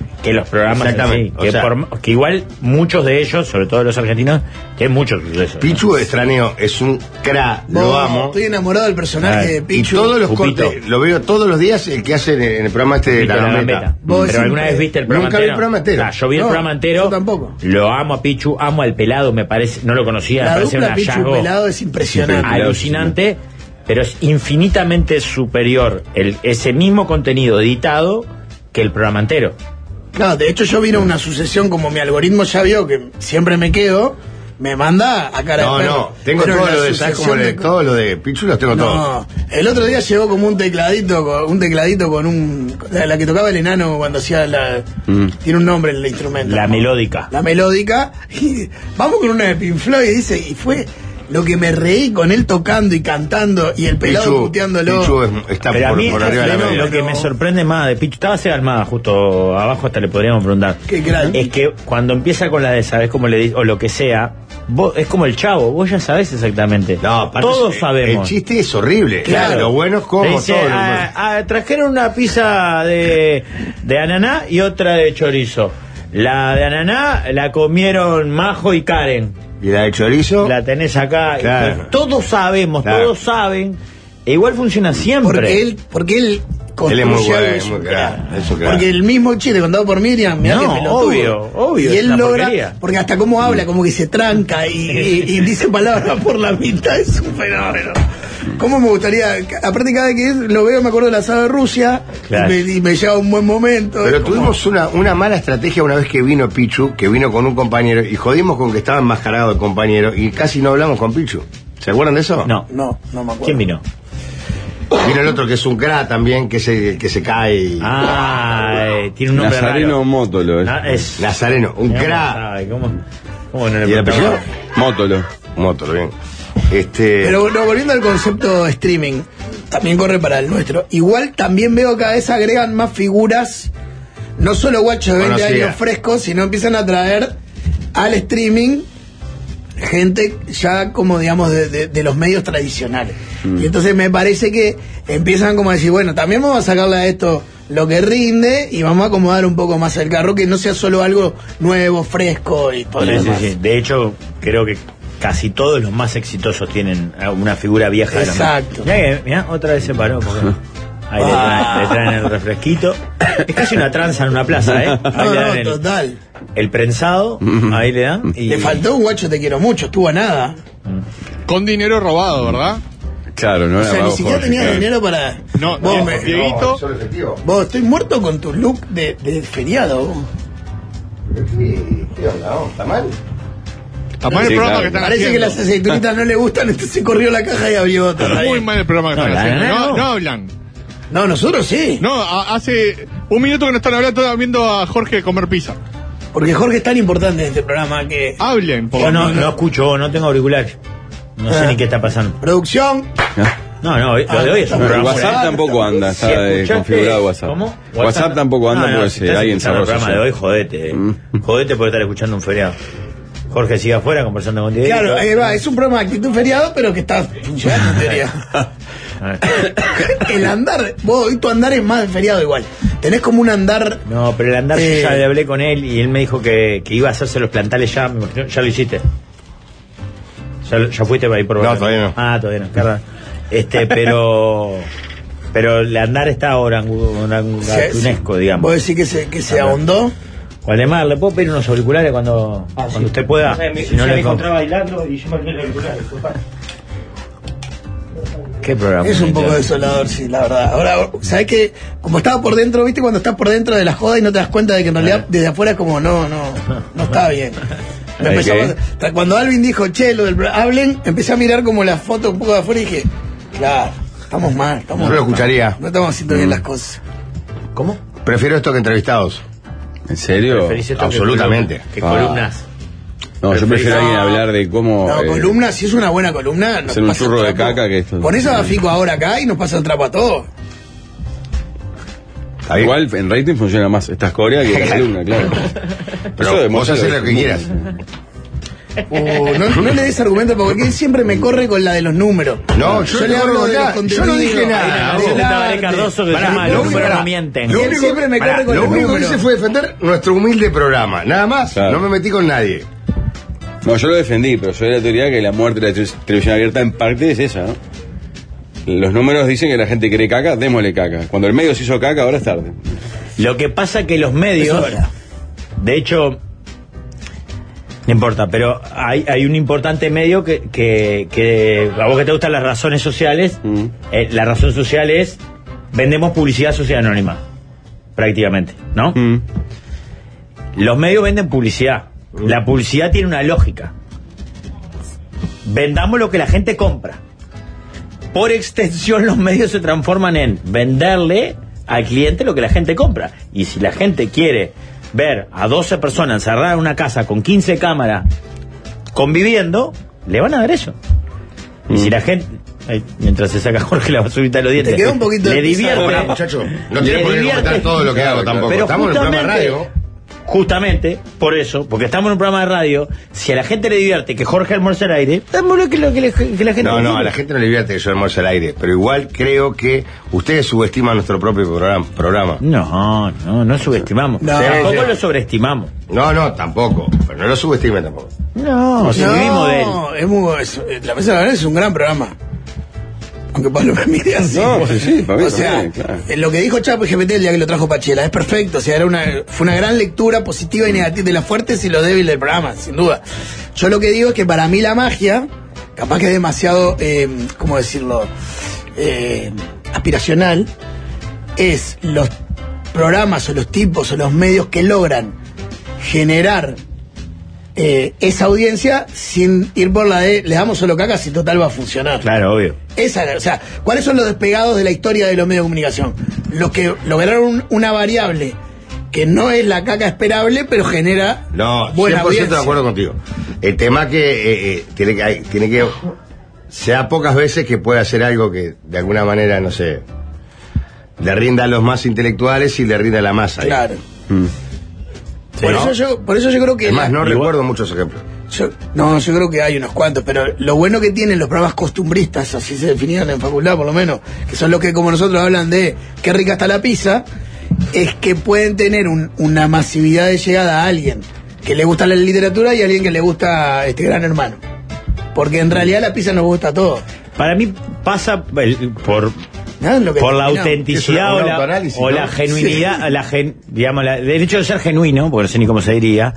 [SPEAKER 1] que los programas en sí,
[SPEAKER 3] Exactamente, o sea,
[SPEAKER 1] que igual muchos de ellos, sobre todo los argentinos, tienen muchos sucesos.
[SPEAKER 3] Pichu Estraneo es un cra, lo
[SPEAKER 2] Vos,
[SPEAKER 3] amo.
[SPEAKER 2] Estoy enamorado del personaje de
[SPEAKER 3] Y
[SPEAKER 2] Pichu.
[SPEAKER 3] todos los
[SPEAKER 1] Pupito.
[SPEAKER 3] cortes, lo veo todos los días, el que hace en el programa este de
[SPEAKER 1] Pupito,
[SPEAKER 3] la
[SPEAKER 1] la
[SPEAKER 3] gambeta.
[SPEAKER 1] gambeta.
[SPEAKER 2] Vos
[SPEAKER 1] Pero alguna
[SPEAKER 2] siempre-
[SPEAKER 1] vez viste el programa
[SPEAKER 3] Nunca vi
[SPEAKER 1] entero.
[SPEAKER 3] el programa entero.
[SPEAKER 1] Yo vi el
[SPEAKER 2] No,
[SPEAKER 1] programa entero.
[SPEAKER 2] yo tampoco.
[SPEAKER 1] Lo amo a Pichu, amo al pelado, me parece, no lo conocía, me
[SPEAKER 2] La
[SPEAKER 1] parece un
[SPEAKER 2] dupla Pichu
[SPEAKER 1] hallazgo
[SPEAKER 2] Pelado es impresionante.
[SPEAKER 1] alucinante, pero es infinitamente superior ese mismo contenido editado que el programa entero.
[SPEAKER 2] Claro, de hecho yo vine a una sucesión, como mi algoritmo ya vio que siempre me quedo, me manda a cara
[SPEAKER 3] No,
[SPEAKER 2] de perro.
[SPEAKER 3] no, tengo
[SPEAKER 2] Pero
[SPEAKER 3] todo
[SPEAKER 2] la
[SPEAKER 3] lo de, ¿sabes cómo
[SPEAKER 2] sucesión de-
[SPEAKER 3] todo lo de Pichu los tengo todos.
[SPEAKER 2] No, el otro día llegó como un tecladito con un... La que tocaba el enano cuando hacía la... Tiene un nombre el instrumento.
[SPEAKER 1] La
[SPEAKER 2] ¿no?
[SPEAKER 1] melódica.
[SPEAKER 2] La melódica. Y vamos con una de Pink Floyd, dice, y fue lo que me reí con él tocando y cantando y el pelado puteándolo.
[SPEAKER 3] Pichu está
[SPEAKER 1] Pero a mí
[SPEAKER 3] por arriba de la
[SPEAKER 2] fenómeno.
[SPEAKER 3] media.
[SPEAKER 1] lo que me sorprende más de Pichu, estaba Sega Almada justo abajo, hasta le podríamos preguntar.
[SPEAKER 2] Qué crack.
[SPEAKER 1] Es que cuando empieza con la de sabes cómo le dice, o lo que sea, vos, es como el Chavo, vos ya sabés exactamente.
[SPEAKER 3] No, aparte,
[SPEAKER 1] todos sabemos.
[SPEAKER 3] El chiste es horrible.
[SPEAKER 2] Claro.
[SPEAKER 3] Lo bueno es como
[SPEAKER 1] Le dice,
[SPEAKER 3] todo.
[SPEAKER 1] trajeron una pizza de ananá y otra de chorizo. La de ananá la comieron Majo y Karen.
[SPEAKER 3] Y la de chorizo.
[SPEAKER 1] La tenés acá.
[SPEAKER 3] Claro.
[SPEAKER 1] Todos sabemos,
[SPEAKER 3] Claro.
[SPEAKER 1] todos saben. E igual funciona siempre.
[SPEAKER 2] Porque él construye
[SPEAKER 3] Él es muy bueno,
[SPEAKER 2] algo,
[SPEAKER 3] es muy crack, es un crack.
[SPEAKER 2] Porque el mismo chiste contado por Miriam, mirá
[SPEAKER 1] No,
[SPEAKER 2] que pelotudo.
[SPEAKER 1] obvio,
[SPEAKER 2] Y
[SPEAKER 1] es
[SPEAKER 2] él
[SPEAKER 1] una
[SPEAKER 2] logra,
[SPEAKER 1] porquería.
[SPEAKER 2] porque hasta cómo habla, como que se tranca y dice palabras por la mitad, es un fenómeno. ¿Cómo me gustaría? Aparte, cada vez que lo veo, me acuerdo del asado de Rusia,
[SPEAKER 1] Claro.
[SPEAKER 2] y me lleva un buen momento.
[SPEAKER 3] Pero
[SPEAKER 2] Es como-
[SPEAKER 3] tuvimos una mala estrategia una vez que vino Pichu, que vino con un compañero, y jodimos con que estaba enmascarado el compañero, y casi no hablamos con Pichu. ¿Se acuerdan de eso?
[SPEAKER 1] No.
[SPEAKER 2] No me acuerdo.
[SPEAKER 1] ¿Quién vino?
[SPEAKER 3] Vino el otro que es un cra también, que se cae. Y...
[SPEAKER 1] Tiene un nombre
[SPEAKER 5] Nazareno
[SPEAKER 1] raro.
[SPEAKER 5] Mótolo.
[SPEAKER 1] Es
[SPEAKER 3] Nazareno, un
[SPEAKER 1] Mirá,
[SPEAKER 3] cra.
[SPEAKER 1] ay, ¿cómo no le
[SPEAKER 3] ¿Y el apellido?
[SPEAKER 1] preguntamos?
[SPEAKER 5] Mótolo.
[SPEAKER 3] Mótolo, bien.
[SPEAKER 2] Pero no, volviendo al concepto de streaming, también corre para el nuestro. Igual también veo cada vez agregan más figuras, no solo guachos de 20
[SPEAKER 3] Conocida.
[SPEAKER 2] años frescos, sino empiezan a traer al streaming gente ya como digamos de los medios tradicionales. Y entonces me parece que empiezan como a decir, bueno, también vamos a sacarle a esto lo que rinde y vamos a acomodar un poco más el carro, que no sea solo algo nuevo, fresco y todo lo
[SPEAKER 1] Sí,
[SPEAKER 2] demás.
[SPEAKER 1] sí. De hecho, creo que casi todos los más exitosos tienen una figura vieja. de la
[SPEAKER 2] Exacto.
[SPEAKER 1] mano. Mirá, otra vez se paró. Porque ahí le traen el refresquito. Es casi una tranza en una plaza, ¿eh? Ahí
[SPEAKER 2] No,
[SPEAKER 1] le
[SPEAKER 2] no,
[SPEAKER 1] dan
[SPEAKER 2] total.
[SPEAKER 1] el prensado, ahí le dan. Y
[SPEAKER 2] Le faltó un guacho, te quiero mucho, estuvo a nada.
[SPEAKER 7] Con dinero robado, ¿verdad?
[SPEAKER 5] Claro, no
[SPEAKER 2] O
[SPEAKER 5] era
[SPEAKER 2] sea, ni
[SPEAKER 5] Vago
[SPEAKER 2] siquiera
[SPEAKER 5] Jorge,
[SPEAKER 2] tenía
[SPEAKER 5] claro.
[SPEAKER 2] dinero para.
[SPEAKER 7] No,
[SPEAKER 2] vos,
[SPEAKER 7] no,
[SPEAKER 2] me-
[SPEAKER 7] Dieguito.
[SPEAKER 3] Solo efectivo.
[SPEAKER 2] vos, estoy muerto con tu look de feriado. Vos.
[SPEAKER 3] ¿Qué onda? ¿No? ¿Está mal?
[SPEAKER 7] Está mal el
[SPEAKER 5] Sí,
[SPEAKER 7] programa
[SPEAKER 5] claro.
[SPEAKER 7] que están
[SPEAKER 2] Parece
[SPEAKER 7] haciendo.
[SPEAKER 2] que las aceitunitas no le gustan, entonces corrió la caja y abrió otra. Está
[SPEAKER 7] Muy
[SPEAKER 2] bien.
[SPEAKER 7] mal el programa que
[SPEAKER 1] No,
[SPEAKER 7] están
[SPEAKER 1] la
[SPEAKER 7] haciendo.
[SPEAKER 1] nena
[SPEAKER 7] No,
[SPEAKER 1] no.
[SPEAKER 7] no hablan.
[SPEAKER 2] No, nosotros sí.
[SPEAKER 7] No, hace un minuto que no están hablando, están viendo a Jorge comer pizza.
[SPEAKER 2] Porque Jorge es tan importante en este programa que.
[SPEAKER 7] Hablen, por
[SPEAKER 1] yo
[SPEAKER 7] favor.
[SPEAKER 1] no escucho, no tengo auriculares. No sé ni qué está pasando.
[SPEAKER 2] Producción.
[SPEAKER 1] No, lo de hoy es un
[SPEAKER 5] No, el
[SPEAKER 1] programa.
[SPEAKER 5] WhatsApp
[SPEAKER 2] fuera.
[SPEAKER 5] tampoco anda, está
[SPEAKER 1] Si escuchaste-
[SPEAKER 5] configurado WhatsApp.
[SPEAKER 1] ¿Cómo?
[SPEAKER 5] WhatsApp tampoco anda porque
[SPEAKER 1] si
[SPEAKER 5] si
[SPEAKER 1] estás
[SPEAKER 5] alguien se
[SPEAKER 1] escuchando el
[SPEAKER 5] roza.
[SPEAKER 1] programa de hoy, jodete. Jodete por estar escuchando un feriado. Jorge sigue afuera conversando contigo.
[SPEAKER 2] Claro, ahí va, es un programa de actitud feriado, pero que está funcionando en teoría.
[SPEAKER 1] A ver.
[SPEAKER 2] El andar, vos, hoy tu andar es más de feriado igual. Tenés como un andar.
[SPEAKER 1] No, pero el andar yo ya le hablé con él y él me dijo que iba a hacerse los plantales ya. Me imagino, ya lo hiciste. Ya fuiste para ir por
[SPEAKER 3] No,
[SPEAKER 1] Boca.
[SPEAKER 3] todavía no.
[SPEAKER 1] Ah, todavía no, carga. Pero el andar está orangatunesco, digamos.
[SPEAKER 2] Vos decís que se ahondó.
[SPEAKER 1] Waldemar, ¿le puedo pedir unos auriculares cuando usted pueda? Si no le
[SPEAKER 6] encontraba bailando y yo me olvidé el auricular, disculpa.
[SPEAKER 1] ¿Qué programa?
[SPEAKER 2] Es un poco desolador, sí, la verdad. Ahora, ¿sabés qué? Como estaba por dentro, ¿viste? Cuando estás por dentro de la joda y no te das cuenta de que en realidad desde afuera es como, no está bien. Me
[SPEAKER 5] ¿Ay,
[SPEAKER 2] empezó
[SPEAKER 5] qué?
[SPEAKER 2] cuando Alvin dijo, che, lo del hablen, empecé a mirar como la foto un poco de afuera y dije, claro, estamos mal, estamos
[SPEAKER 3] Yo lo
[SPEAKER 2] mal.
[SPEAKER 3] escucharía.
[SPEAKER 2] No estamos haciendo bien las cosas.
[SPEAKER 1] ¿Cómo?
[SPEAKER 3] Prefiero esto que entrevistados.
[SPEAKER 5] ¿En serio?
[SPEAKER 1] ¿Preferís esto
[SPEAKER 3] absolutamente.
[SPEAKER 1] que columnas?
[SPEAKER 5] No, yo prefiero a alguien
[SPEAKER 2] No.
[SPEAKER 5] hablar de cómo.
[SPEAKER 2] No, columna, si es una buena columna, nos
[SPEAKER 5] hacer un
[SPEAKER 2] pasa
[SPEAKER 5] churro
[SPEAKER 2] el
[SPEAKER 5] de
[SPEAKER 2] trapo.
[SPEAKER 5] caca que esto.
[SPEAKER 2] Pones a Fico ahora acá y nos pasa el trapo a todos.
[SPEAKER 3] ¿Está bien?
[SPEAKER 5] Igual en rating funciona más esta escoria que la columna, claro.
[SPEAKER 3] Pero vos
[SPEAKER 5] demuestra
[SPEAKER 3] haces lo que quieras.
[SPEAKER 2] No le des argumento porque él siempre me corre con la de los números.
[SPEAKER 3] No, yo le hablo de los
[SPEAKER 2] contenidos.
[SPEAKER 3] Yo no dije nada.
[SPEAKER 1] Hay una canción de Tabaré Cardoso que se llama Los números no mienten.
[SPEAKER 2] Él siempre me corre con
[SPEAKER 3] Lo
[SPEAKER 2] los
[SPEAKER 3] único que
[SPEAKER 2] números.
[SPEAKER 3] hice fue defender nuestro humilde programa. Nada más,
[SPEAKER 5] Claro.
[SPEAKER 3] no me metí con nadie.
[SPEAKER 5] No, yo lo defendí, pero soy de la teoría que la muerte de la televisión abierta en parte es esa, ¿no? Los números dicen que la gente quiere caca, démosle caca. Cuando el medio se hizo caca, ahora es tarde.
[SPEAKER 1] Lo que pasa que los medios,
[SPEAKER 2] Eso es verdad.
[SPEAKER 1] de hecho, no importa, pero hay un importante medio que a vos que te gustan las razones sociales, la razón social es vendemos publicidad sociedad anónima, prácticamente, ¿no? Los medios venden publicidad. La publicidad tiene una lógica. Vendamos lo que la gente compra. Por extensión, los medios se transforman en venderle al cliente lo que la gente compra. Y si la gente quiere ver a 12 personas encerradas en una casa con 15 cámaras conviviendo, le van a dar eso. Y si la gente... Ay, mientras se saca Jorge la basurita de los dientes,
[SPEAKER 2] Te quedó un poquito
[SPEAKER 1] le
[SPEAKER 2] de
[SPEAKER 1] divierte...
[SPEAKER 3] Bueno, muchacho, no tiene
[SPEAKER 1] le
[SPEAKER 3] por qué
[SPEAKER 1] divierte-
[SPEAKER 3] comentar todo lo que hago tampoco.
[SPEAKER 1] Pero
[SPEAKER 3] Estamos en un programa de radio.
[SPEAKER 1] Justamente, por eso, porque estamos en un programa de radio, si a la gente le divierte que Jorge almuerce al aire, dámosle que la gente...
[SPEAKER 3] No, a la gente no le divierte que yo almuerce al aire, pero igual creo que ustedes subestiman nuestro propio programa.
[SPEAKER 1] No subestimamos.
[SPEAKER 2] No.
[SPEAKER 1] Tampoco
[SPEAKER 3] Sí.
[SPEAKER 1] lo sobreestimamos.
[SPEAKER 3] No, tampoco, pero no lo subestimen tampoco.
[SPEAKER 1] No, si vivimos de él.
[SPEAKER 2] La Mesa de la Verdad es un gran programa. Aunque Pablo me mire así.
[SPEAKER 5] No, sí, para mí
[SPEAKER 2] O sea,
[SPEAKER 5] también, claro.
[SPEAKER 2] lo que dijo Chapo GPT el día que lo trajo Pachela es perfecto. O sea, fue una gran lectura positiva y negativa de las fuertes y los débiles del programa, sin duda. Yo lo que digo es que para mí la magia, capaz que es demasiado, ¿cómo decirlo? Aspiracional, es los programas o los tipos o los medios que logran generar esa audiencia sin ir por la de le damos solo caca si total va a funcionar.
[SPEAKER 1] Claro, obvio.
[SPEAKER 2] O sea, ¿cuáles son los despegados de la historia de los medios de comunicación? Los que lograron una variable que no es la caca esperable, pero genera
[SPEAKER 3] No,
[SPEAKER 2] buena
[SPEAKER 3] 100%
[SPEAKER 2] audiencia.
[SPEAKER 3] de acuerdo contigo. El tema que tiene que sea pocas veces que pueda hacer algo que de alguna manera, no sé, le rinda a los más intelectuales y le rinda a la masa.
[SPEAKER 2] Claro.
[SPEAKER 3] Sí, ¿no?
[SPEAKER 2] Por eso yo creo que
[SPEAKER 3] Es más, no
[SPEAKER 1] Igual-
[SPEAKER 3] recuerdo muchos ejemplos.
[SPEAKER 2] yo creo que hay unos cuantos, pero lo bueno que tienen los programas costumbristas, así se definían en facultad por lo menos, que son los que como nosotros hablan de qué rica está la pizza, es que pueden tener una masividad de llegada a alguien que le gusta la literatura y a alguien que le gusta Gran Hermano. Porque en realidad la pizza nos gusta a todos.
[SPEAKER 1] Para mí pasa por
[SPEAKER 2] ¿No? Lo que
[SPEAKER 1] por la
[SPEAKER 2] terminamos.
[SPEAKER 1] autenticidad
[SPEAKER 3] Es un
[SPEAKER 1] o la,
[SPEAKER 3] autoanálisis,
[SPEAKER 1] o
[SPEAKER 3] ¿no?
[SPEAKER 1] la genuinidad, digamos, el hecho de ser genuino, porque no sé ni cómo se diría,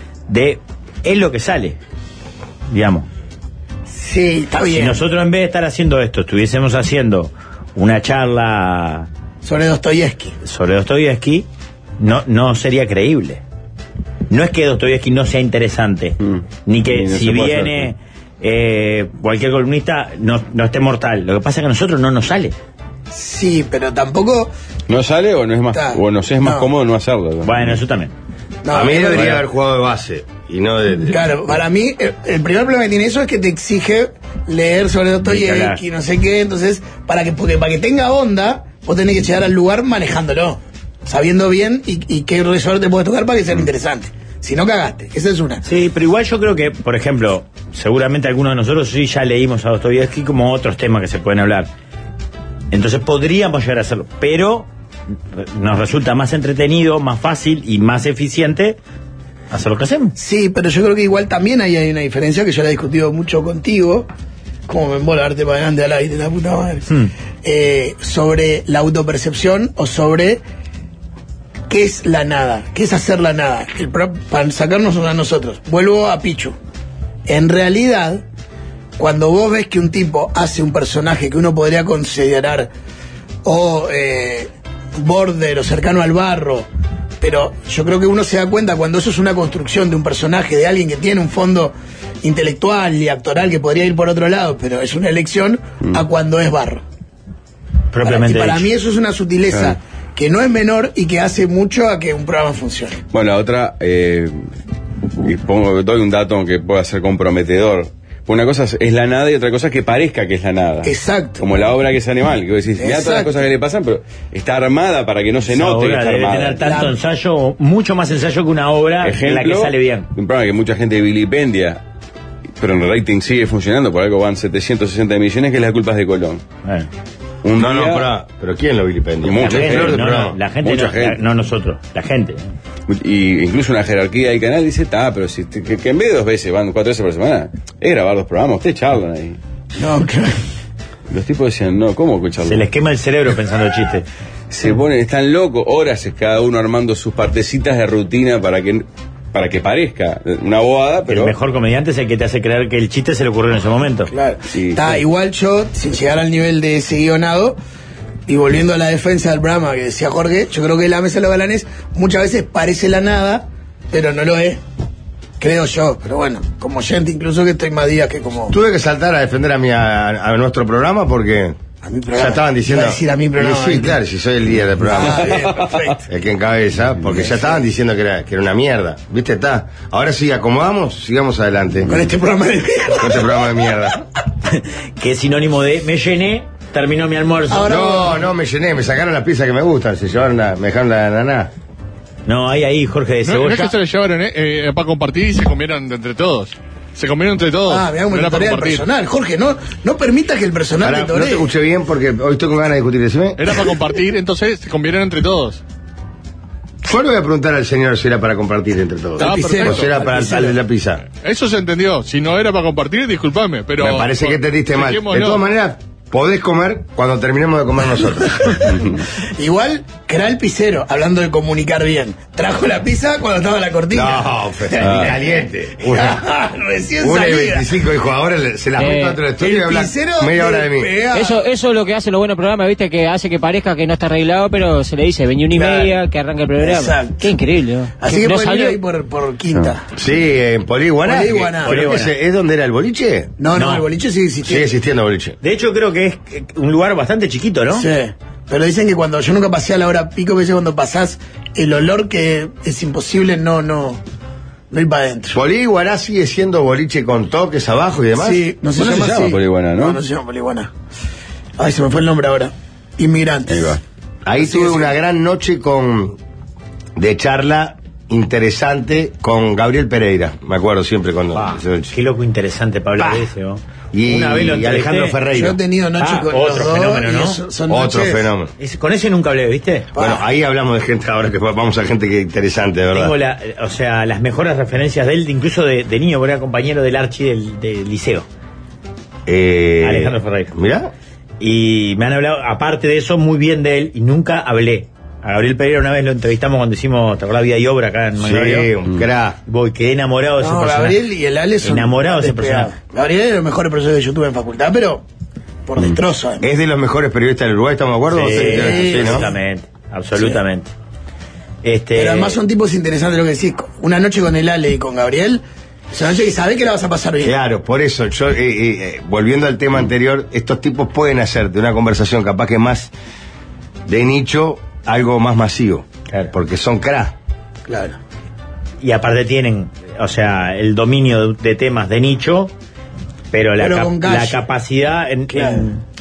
[SPEAKER 1] es lo que sale, digamos.
[SPEAKER 2] Sí, está
[SPEAKER 1] Si
[SPEAKER 2] bien.
[SPEAKER 1] nosotros en vez de estar haciendo esto, estuviésemos haciendo una charla
[SPEAKER 2] Sobre Dostoyevsky.
[SPEAKER 1] sobre Dostoyevsky, no sería creíble. No es que Dostoyevsky no sea interesante, ni que
[SPEAKER 5] Y no
[SPEAKER 1] si
[SPEAKER 5] se puede
[SPEAKER 1] viene cualquier columnista no esté mortal. Lo que pasa es que a nosotros no nos sale.
[SPEAKER 2] Sí, pero tampoco.
[SPEAKER 5] ¿No sale o no es más,
[SPEAKER 2] Está.
[SPEAKER 5] o no sé, es más
[SPEAKER 2] No.
[SPEAKER 5] cómodo no hacerlo? ¿no?
[SPEAKER 1] Bueno, eso también.
[SPEAKER 2] No,
[SPEAKER 3] a mí
[SPEAKER 2] pero-
[SPEAKER 3] debería haber jugado de base y no de...
[SPEAKER 2] Claro, para mí, el primer problema que tiene eso es que te exige leer sobre Dostoyevsky, no sé qué. Entonces, para que tenga onda, vos tenés que llegar al lugar manejándolo, sabiendo bien y qué resorte te puede tocar para que sea interesante. Si no, cagaste. Esa es una.
[SPEAKER 1] Sí, pero igual yo creo que, por ejemplo, seguramente algunos de nosotros sí ya leímos a Dostoyevsky como otros temas que se pueden hablar. Entonces podríamos llegar a hacerlo, pero nos resulta más entretenido, más fácil y más eficiente hacer lo que hacemos.
[SPEAKER 2] Sí, pero yo creo que igual también ahí hay una diferencia que yo la he discutido mucho contigo. Como me embola darte para adelante al aire, la puta madre. Sobre la autopercepción o sobre qué es la nada, qué es hacer la nada. Para sacarnos a nosotros. Vuelvo a Pichu. En realidad, cuando vos ves que un tipo hace un personaje que uno podría considerar o border o cercano al barro, pero yo creo que uno se da cuenta cuando eso es una construcción de un personaje, de alguien que tiene un fondo intelectual y actoral que podría ir por otro lado, pero es una elección, a cuando es barro.
[SPEAKER 1] Propiamente
[SPEAKER 2] Para
[SPEAKER 1] dicho.
[SPEAKER 2] mí eso es una sutileza
[SPEAKER 5] Claro.
[SPEAKER 2] que no es menor y que hace mucho a que un programa funcione.
[SPEAKER 5] Bueno, la otra, y doy un dato que pueda ser comprometedor. Una cosa es la nada y otra cosa es que parezca que es la nada.
[SPEAKER 2] Exacto.
[SPEAKER 5] Como la obra que es Animal, que vos decís, mirá todas las
[SPEAKER 2] Exacto.
[SPEAKER 5] cosas que le pasan, pero está armada para que no se
[SPEAKER 1] Esa
[SPEAKER 5] note que
[SPEAKER 1] obra
[SPEAKER 5] está
[SPEAKER 1] debe
[SPEAKER 5] armada.
[SPEAKER 1] tener tanto
[SPEAKER 2] La-
[SPEAKER 1] ensayo, mucho más ensayo que una obra en la que sale bien.
[SPEAKER 5] Un programa que mucha gente vilipendia pero en rating sigue funcionando, por algo van 760 millones, que la culpa es de Colón. Un
[SPEAKER 3] No,
[SPEAKER 5] día-
[SPEAKER 3] pero ¿quién lo vilipendia?
[SPEAKER 5] Mucha gente,
[SPEAKER 1] La gente,
[SPEAKER 5] Mucha
[SPEAKER 1] no,
[SPEAKER 5] gente.
[SPEAKER 1] no nosotros, la gente.
[SPEAKER 5] Y incluso una jerarquía del canal dice, pero si que en vez de 2 veces van 4 veces por semana, es grabar 2 programas, ustedes charlan ahí.
[SPEAKER 2] No, claro.
[SPEAKER 5] Los tipos decían, no, ¿cómo que charlan?
[SPEAKER 1] Se les quema el cerebro pensando chistes.
[SPEAKER 5] Se ponen, están locos, horas cada uno armando sus partecitas de rutina para que parezca una bobada, pero...
[SPEAKER 1] El mejor comediante es el que te hace creer que el chiste se le ocurrió en ese momento.
[SPEAKER 2] Claro.
[SPEAKER 5] Sí,
[SPEAKER 2] Está,
[SPEAKER 5] sí.
[SPEAKER 2] igual yo, sin llegar al nivel de ese guionado, y volviendo a la defensa del programa que decía Jorge, yo creo que La Mesa de los Galanes muchas veces parece la nada, pero no lo es. Creo yo, pero bueno, como oyente incluso que estoy más días que como...
[SPEAKER 3] Tuve que saltar a defender a nuestro programa porque
[SPEAKER 2] A mi programa.
[SPEAKER 3] ya estaban diciendo...
[SPEAKER 2] Iba a decir a mi programa.
[SPEAKER 3] Sí, claro, si soy el líder del programa.
[SPEAKER 2] Ah, bien, perfecto.
[SPEAKER 3] El que encabeza, porque ya estaban diciendo que era una mierda. ¿Viste? Está. Ahora sí, acomodamos, sigamos adelante.
[SPEAKER 2] Con este programa de mierda.
[SPEAKER 3] Con este programa de mierda.
[SPEAKER 1] Que es sinónimo de me llené, terminó mi almuerzo.
[SPEAKER 2] Ahora-
[SPEAKER 3] No, me llené, me sacaron las piezas que me gustan, me dejaron la ananá.
[SPEAKER 1] No, hay ahí, Jorge, de
[SPEAKER 7] No,
[SPEAKER 1] cebolla.
[SPEAKER 7] no es que se le llevaron para compartir y se comieron entre todos. Se comieron entre todos.
[SPEAKER 2] Ah, mirá cómo
[SPEAKER 7] No
[SPEAKER 2] te
[SPEAKER 7] era para
[SPEAKER 2] torea el
[SPEAKER 7] compartir.
[SPEAKER 2] personal. Jorge, no permita que el personal
[SPEAKER 3] Ahora,
[SPEAKER 2] te
[SPEAKER 3] no te
[SPEAKER 2] toree.
[SPEAKER 3] escuché bien porque hoy estoy con ganas de discutir. Decime.
[SPEAKER 7] Era para compartir, entonces se comieron entre todos.
[SPEAKER 3] Yo le voy a preguntar al señor si era para compartir entre todos.
[SPEAKER 7] Ah,
[SPEAKER 2] Lapicero.
[SPEAKER 3] O si era para
[SPEAKER 2] Al
[SPEAKER 3] el de la pizza.
[SPEAKER 7] Eso se entendió. Si no era para compartir, discúlpame, pero...
[SPEAKER 3] Me parece que entendiste mal. De todas maneras, podés comer cuando terminemos de comer nosotros.
[SPEAKER 2] Igual, Kral Picero, hablando de comunicar bien, trajo la pizza cuando estaba la cortina.
[SPEAKER 3] No, caliente.
[SPEAKER 2] Recién
[SPEAKER 3] Una y
[SPEAKER 2] salida.
[SPEAKER 3] 25 dijo, ahora se las meto dentro del estudio y
[SPEAKER 2] El
[SPEAKER 3] habla
[SPEAKER 2] picero
[SPEAKER 3] media hora de mí.
[SPEAKER 2] pega.
[SPEAKER 8] Eso es lo que hacen los buenos programas, ¿viste? Que hace que parezca que no está arreglado, pero se le dice 21:30 que arranca el programa.
[SPEAKER 2] Exacto.
[SPEAKER 8] Qué increíble, ¿no?
[SPEAKER 2] Así que
[SPEAKER 8] no
[SPEAKER 2] pueden ir
[SPEAKER 8] salió.
[SPEAKER 2] ahí por quinta.
[SPEAKER 3] Sí, en Políguaná.
[SPEAKER 2] Políguaná.
[SPEAKER 3] Creo que ¿Es donde era el boliche?
[SPEAKER 2] No,
[SPEAKER 1] No.
[SPEAKER 2] el boliche sigue
[SPEAKER 3] Sigue
[SPEAKER 2] existiendo.
[SPEAKER 3] existiendo boliche.
[SPEAKER 1] De hecho, creo que es un lugar bastante chiquito, ¿no?
[SPEAKER 2] Sí. Pero dicen que cuando yo nunca pasé a la hora pico, a veces cuando pasás, el olor que es imposible no ir para adentro.
[SPEAKER 3] Políguaná sigue siendo boliche con toques abajo y demás.
[SPEAKER 2] Sí, no se
[SPEAKER 5] Bueno,
[SPEAKER 2] llama
[SPEAKER 5] se llama
[SPEAKER 2] así.
[SPEAKER 5] Políguaná, ¿no?
[SPEAKER 2] No se llama Políguaná. Ay, se me fue el nombre ahora. Inmigrantes.
[SPEAKER 5] Ahí va.
[SPEAKER 3] Ahí
[SPEAKER 2] Sí,
[SPEAKER 3] tuve
[SPEAKER 2] sí.
[SPEAKER 3] una gran noche de charla interesante con Gabriel Pereira. Me acuerdo siempre cuando...
[SPEAKER 1] Pa, qué loco interesante Pablo
[SPEAKER 3] Pa.
[SPEAKER 1] ese, ¿no?
[SPEAKER 3] Y
[SPEAKER 1] Una vez lo entrevisté.
[SPEAKER 3] Alejandro Ferreira.
[SPEAKER 2] Yo he tenido noche con
[SPEAKER 1] otro
[SPEAKER 2] los dos.
[SPEAKER 1] fenómeno,
[SPEAKER 2] y
[SPEAKER 1] ¿no?
[SPEAKER 2] son
[SPEAKER 3] Otro
[SPEAKER 2] noches-
[SPEAKER 3] fenómeno.
[SPEAKER 1] Con ese nunca hablé, ¿viste?
[SPEAKER 3] Bueno, ahí hablamos de gente ahora que vamos a gente que interesante, de verdad.
[SPEAKER 1] Tengo las mejores referencias de él, incluso de niño, porque era compañero del Archi del liceo. Alejandro Ferreira.
[SPEAKER 3] Mirá.
[SPEAKER 1] Y me han hablado, aparte de eso, muy bien de él, y nunca hablé. A Gabriel Pereira una vez lo entrevistamos cuando hicimos, ¿te acordás? Vida y Obra acá en
[SPEAKER 3] Sí,
[SPEAKER 1] Magnolia.
[SPEAKER 3] un crack.
[SPEAKER 1] Voy, quedé enamorado de ese
[SPEAKER 2] No,
[SPEAKER 1] personaje.
[SPEAKER 2] Gabriel y el Ale son
[SPEAKER 1] Enamorado de ese
[SPEAKER 2] despegados.
[SPEAKER 1] personaje.
[SPEAKER 2] Gabriel es el mejor profesor que yo tuve en facultad, pero por destrozo. además.
[SPEAKER 3] Es de los mejores periodistas del Uruguay, ¿estamos de acuerdo?
[SPEAKER 1] Sí,
[SPEAKER 3] ¿no?
[SPEAKER 1] absolutamente, absolutamente.
[SPEAKER 2] Pero además son tipos interesantes lo que decís. Una noche con el Ale y con Gabriel, es una noche que sabés que la vas a pasar bien.
[SPEAKER 3] Claro, por eso, yo, volviendo al tema anterior, estos tipos pueden hacer de una conversación capaz que más de nicho algo más masivo.
[SPEAKER 1] Claro.
[SPEAKER 3] Porque son crack.
[SPEAKER 2] Claro.
[SPEAKER 1] Y aparte tienen, o sea, el dominio de temas de nicho, pero
[SPEAKER 2] Pero con calle.
[SPEAKER 1] la capacidad
[SPEAKER 2] Claro.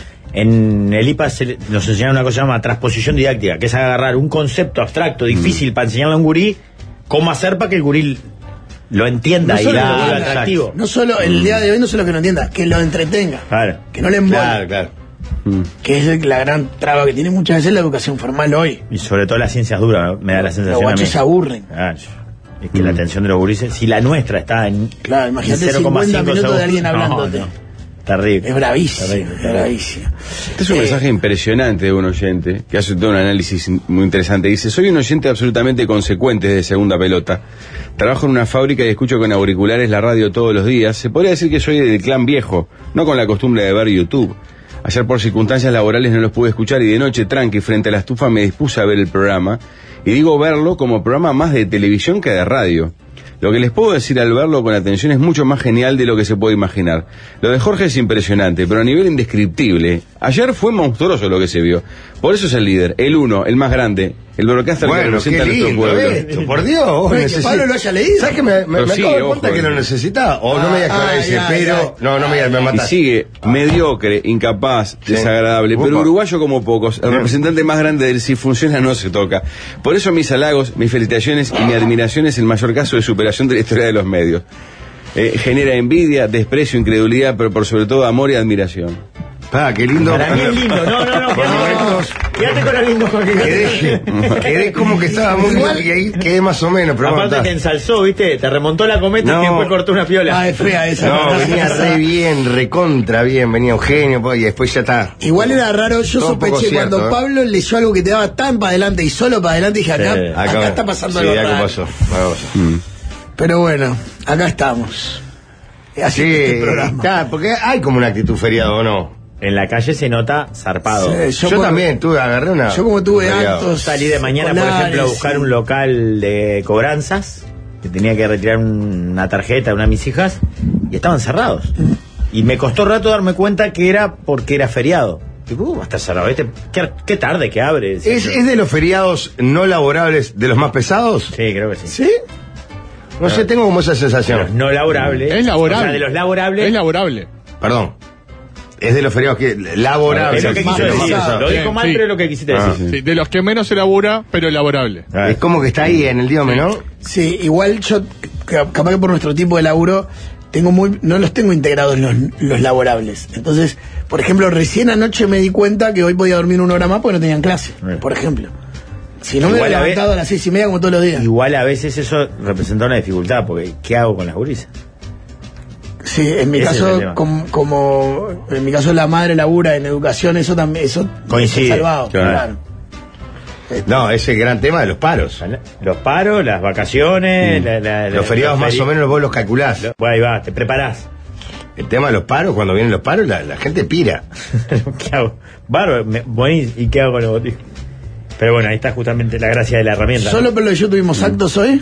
[SPEAKER 1] en el IPA nos enseñaron una cosa que se llama transposición didáctica, que es agarrar un concepto abstracto, difícil para enseñarle a un gurí, cómo hacer para que el gurí lo entienda
[SPEAKER 2] No
[SPEAKER 1] y
[SPEAKER 2] solo
[SPEAKER 1] lo
[SPEAKER 2] lo
[SPEAKER 1] vuelva
[SPEAKER 2] entienda,
[SPEAKER 1] atractivo.
[SPEAKER 2] No solo el día de hoy, no solo que no entienda, que lo entretenga.
[SPEAKER 1] Claro.
[SPEAKER 2] Que no le embole.
[SPEAKER 3] Claro, claro.
[SPEAKER 2] Que es la gran traba que tiene muchas veces la educación formal hoy.
[SPEAKER 1] Y sobre todo las ciencias duras, ¿no? Me da la
[SPEAKER 2] Los
[SPEAKER 1] sensación a mí.
[SPEAKER 2] guachos se aburren.
[SPEAKER 1] Ah, es que la atención de los gurises, si la nuestra está en
[SPEAKER 2] Claro, imagínate
[SPEAKER 1] 0,5
[SPEAKER 2] 50 minutos de
[SPEAKER 1] segundos.
[SPEAKER 2] alguien hablándote.
[SPEAKER 1] Terrible.
[SPEAKER 2] Es bravísimo,
[SPEAKER 1] Terrible,
[SPEAKER 2] es bravísimo.
[SPEAKER 5] Este es un mensaje impresionante de un oyente que hace todo un análisis muy interesante. Dice: soy un oyente absolutamente consecuente de segunda pelota. Trabajo en una fábrica y escucho con auriculares la radio todos los días. Se podría decir que soy del clan viejo, no con la costumbre de ver YouTube. Ayer por circunstancias laborales no los pude escuchar y de noche tranqui frente a la estufa me dispuse a ver el programa. Y digo verlo como programa más de televisión que de radio. Lo que les puedo decir al verlo con atención es mucho más genial de lo que se puede imaginar. Lo de Jorge es impresionante, pero a nivel indescriptible. Ayer fue monstruoso lo que se vio. Por eso es el líder, el uno, el más grande, el broadcaster que
[SPEAKER 3] Bueno,
[SPEAKER 5] representa
[SPEAKER 3] qué
[SPEAKER 5] a nuestro
[SPEAKER 3] lindo
[SPEAKER 5] pueblo.
[SPEAKER 3] esto, por Dios. vos
[SPEAKER 2] Bueno, que
[SPEAKER 3] necesitas-
[SPEAKER 2] Pablo lo haya leído.
[SPEAKER 3] ¿Sabes que me
[SPEAKER 5] Pero
[SPEAKER 3] acabo
[SPEAKER 5] sigue,
[SPEAKER 3] de dar cuenta
[SPEAKER 5] ojo,
[SPEAKER 3] que lo necesita? O no me digas que ahora dice,
[SPEAKER 2] ya,
[SPEAKER 3] pero... No, no me digas, me
[SPEAKER 5] Y
[SPEAKER 3] mataste.
[SPEAKER 5] sigue mediocre, incapaz,
[SPEAKER 3] Sí.
[SPEAKER 5] desagradable, pero
[SPEAKER 3] Upa.
[SPEAKER 5] uruguayo como pocos, el
[SPEAKER 3] Bien.
[SPEAKER 5] representante más grande del si funciona no se toca. Por eso mis halagos, mis felicitaciones y mi admiración es el mayor caso de superación de la historia de los medios. Genera envidia, desprecio, incredulidad, pero por sobre todo amor y admiración.
[SPEAKER 3] Qué lindo.
[SPEAKER 1] Para mí es lindo. No. Quédate con lo lindo.
[SPEAKER 3] Quedé como que estaba muy mal y ahí quedé más o menos. Pero
[SPEAKER 1] aparte te ensalzó, ¿viste? Te remontó la cometa y después cortó una piola.
[SPEAKER 2] Es fea esa.
[SPEAKER 3] No, venía re bien, recontra bien. Venía Eugenio, y después ya está.
[SPEAKER 2] Igual era raro, yo
[SPEAKER 3] todo
[SPEAKER 2] sospeché
[SPEAKER 3] cierto,
[SPEAKER 2] cuando Pablo leyó algo que te daba tan para adelante y solo para adelante, dije, acá está pasando algo raro.
[SPEAKER 3] Pasó.
[SPEAKER 2] Pero bueno, acá estamos. Así este programa.
[SPEAKER 3] Claro, porque hay como una actitud feriado, ¿o no?
[SPEAKER 1] En la calle se nota zarpado.
[SPEAKER 2] Sí,
[SPEAKER 3] yo también agarré una.
[SPEAKER 2] Yo como tuve actos.
[SPEAKER 1] Salí de mañana, por ejemplo, a buscar un local de cobranzas, que tenía que retirar una tarjeta de una de mis hijas, y estaban cerrados. Y me costó rato darme cuenta que era porque era feriado. Y va a estar cerrado. ¿Qué tarde que abre?
[SPEAKER 3] ¿Es de los feriados no laborables de los más pesados?
[SPEAKER 1] Sí, creo que sí.
[SPEAKER 2] ¿Sí?
[SPEAKER 3] No sé, tengo como esa sensación.
[SPEAKER 1] Los no laborables.
[SPEAKER 7] Es laborable.
[SPEAKER 1] O sea, de los laborables.
[SPEAKER 7] Es laborable.
[SPEAKER 3] Perdón. Es de los feriados que laborables.
[SPEAKER 1] Es lo que quiso decir. Lo dijo mal,
[SPEAKER 7] Sí.
[SPEAKER 1] pero es lo que quisiste decir.
[SPEAKER 7] Sí, de los que menos se labura, pero laborable.
[SPEAKER 3] Es como que está ahí en el diome, ¿no?
[SPEAKER 2] Sí, igual yo, capaz que por nuestro tipo de laburo, no los tengo integrados los laborables. Entonces, por ejemplo, recién anoche me di cuenta que hoy podía dormir una hora más porque no tenían clase, por ejemplo. Si no me hubiera levantado a las 6:30 como todos los días.
[SPEAKER 1] Igual a veces eso representa una dificultad, porque ¿qué hago con las gurisas?
[SPEAKER 2] Sí, en mi caso, como en mi caso la madre labura en educación, eso también, eso
[SPEAKER 1] coincide.
[SPEAKER 2] Salvado, claro.
[SPEAKER 3] No, es el gran tema de los paros.
[SPEAKER 1] Los paros, las vacaciones,
[SPEAKER 3] los feriados más o menos vos los calculás.
[SPEAKER 1] Ahí va, te preparás.
[SPEAKER 3] El tema de los paros, cuando vienen los paros, la gente pira.
[SPEAKER 1] ¿Qué hago? Bárbaro, ¿y qué hago con los botijos? Pero bueno, ahí está justamente la gracia de la herramienta.
[SPEAKER 2] ¿Solo Pablo y yo tuvimos actos hoy?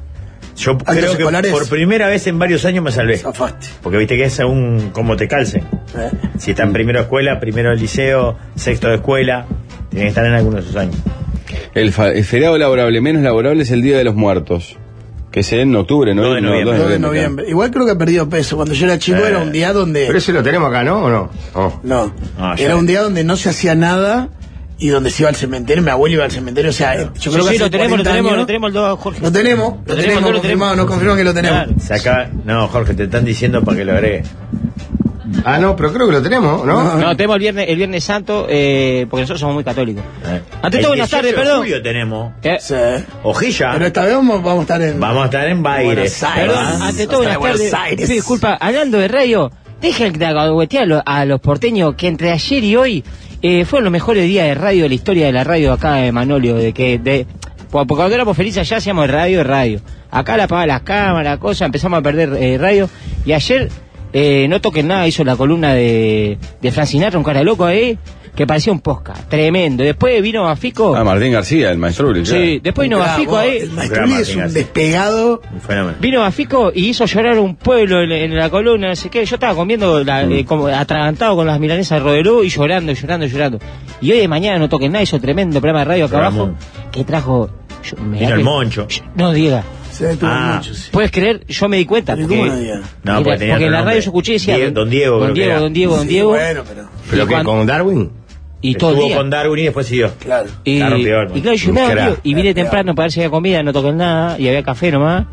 [SPEAKER 1] Yo creo que por primera vez en varios años me salvé.
[SPEAKER 2] Zafaste.
[SPEAKER 1] Porque viste que es según como te calcen. Si está en primero de escuela, primero de liceo, sexto de escuela, tiene que estar en algunos de esos años.
[SPEAKER 5] El feriado laborable menos laborable es el Día de los Muertos, que es en octubre, ¿no?
[SPEAKER 1] 2 de noviembre.
[SPEAKER 2] 2 de noviembre. Igual creo que ha perdido peso. Cuando yo era chico era un día donde...
[SPEAKER 3] Pero ese lo tenemos acá, ¿no? ¿O no?
[SPEAKER 2] No. Era un día donde no se hacía nada y donde se iba al cementerio. Mi abuelo iba al cementerio. O sea, yo creo que
[SPEAKER 8] lo tenemos el 2, Jorge.
[SPEAKER 2] Lo tenemos confirmado, nos confirman que lo tenemos.
[SPEAKER 1] Claro. No, Jorge, te están diciendo para que lo agregue.
[SPEAKER 3] No, pero creo que lo tenemos, ¿no?
[SPEAKER 8] No, tenemos el viernes Santo, porque nosotros somos muy católicos. Ante todo, buenas tardes, perdón.
[SPEAKER 1] En julio tenemos.
[SPEAKER 2] Sí.
[SPEAKER 1] Hojilla.
[SPEAKER 2] Pero esta vez vamos a estar en...
[SPEAKER 1] Vamos a estar en Baires.
[SPEAKER 8] Perdón, ante todo, buenas tardes. Sí, disculpa, hablando de radio, dejen de agüetear a los porteños que entre ayer y hoy fueron los mejores días de radio de la historia de la radio acá de Manolio. Porque cuando éramos felices allá hacíamos radio. Acá la apagaban las cámaras, cosas, empezamos a perder radio. Y ayer... No toquen nada, hizo la columna de Frank Sinatra, un cara loco ahí, que parecía un podcast, tremendo. Después vino Bafico.
[SPEAKER 5] Martín García, el maestro.
[SPEAKER 8] Sí, después vino Bafico ahí.
[SPEAKER 2] El maestro es un despegado.
[SPEAKER 1] Vino
[SPEAKER 8] Bafico y hizo llorar un pueblo en la columna, no sé qué. Yo estaba comiendo como atragantado con las milanesas de Rodelú y llorando. Y hoy de mañana no toquen nada, hizo tremendo programa de radio acá abajo, que trajo...
[SPEAKER 1] Vino el Moncho.
[SPEAKER 8] No diga.
[SPEAKER 2] Mucho, sí.
[SPEAKER 8] ¿Puedes creer? Yo me di cuenta. Porque en la radio yo escuché y decía...
[SPEAKER 1] Don Diego.
[SPEAKER 2] Bueno,
[SPEAKER 3] ¿Pero que con Darwin?
[SPEAKER 8] Y todo
[SPEAKER 1] Estuvo
[SPEAKER 8] el día.
[SPEAKER 1] con Darwin y después siguió.
[SPEAKER 2] Claro.
[SPEAKER 8] Y claro, yo me daba, y vine temprano para ver si había comida, no toqué nada, y había café nomás.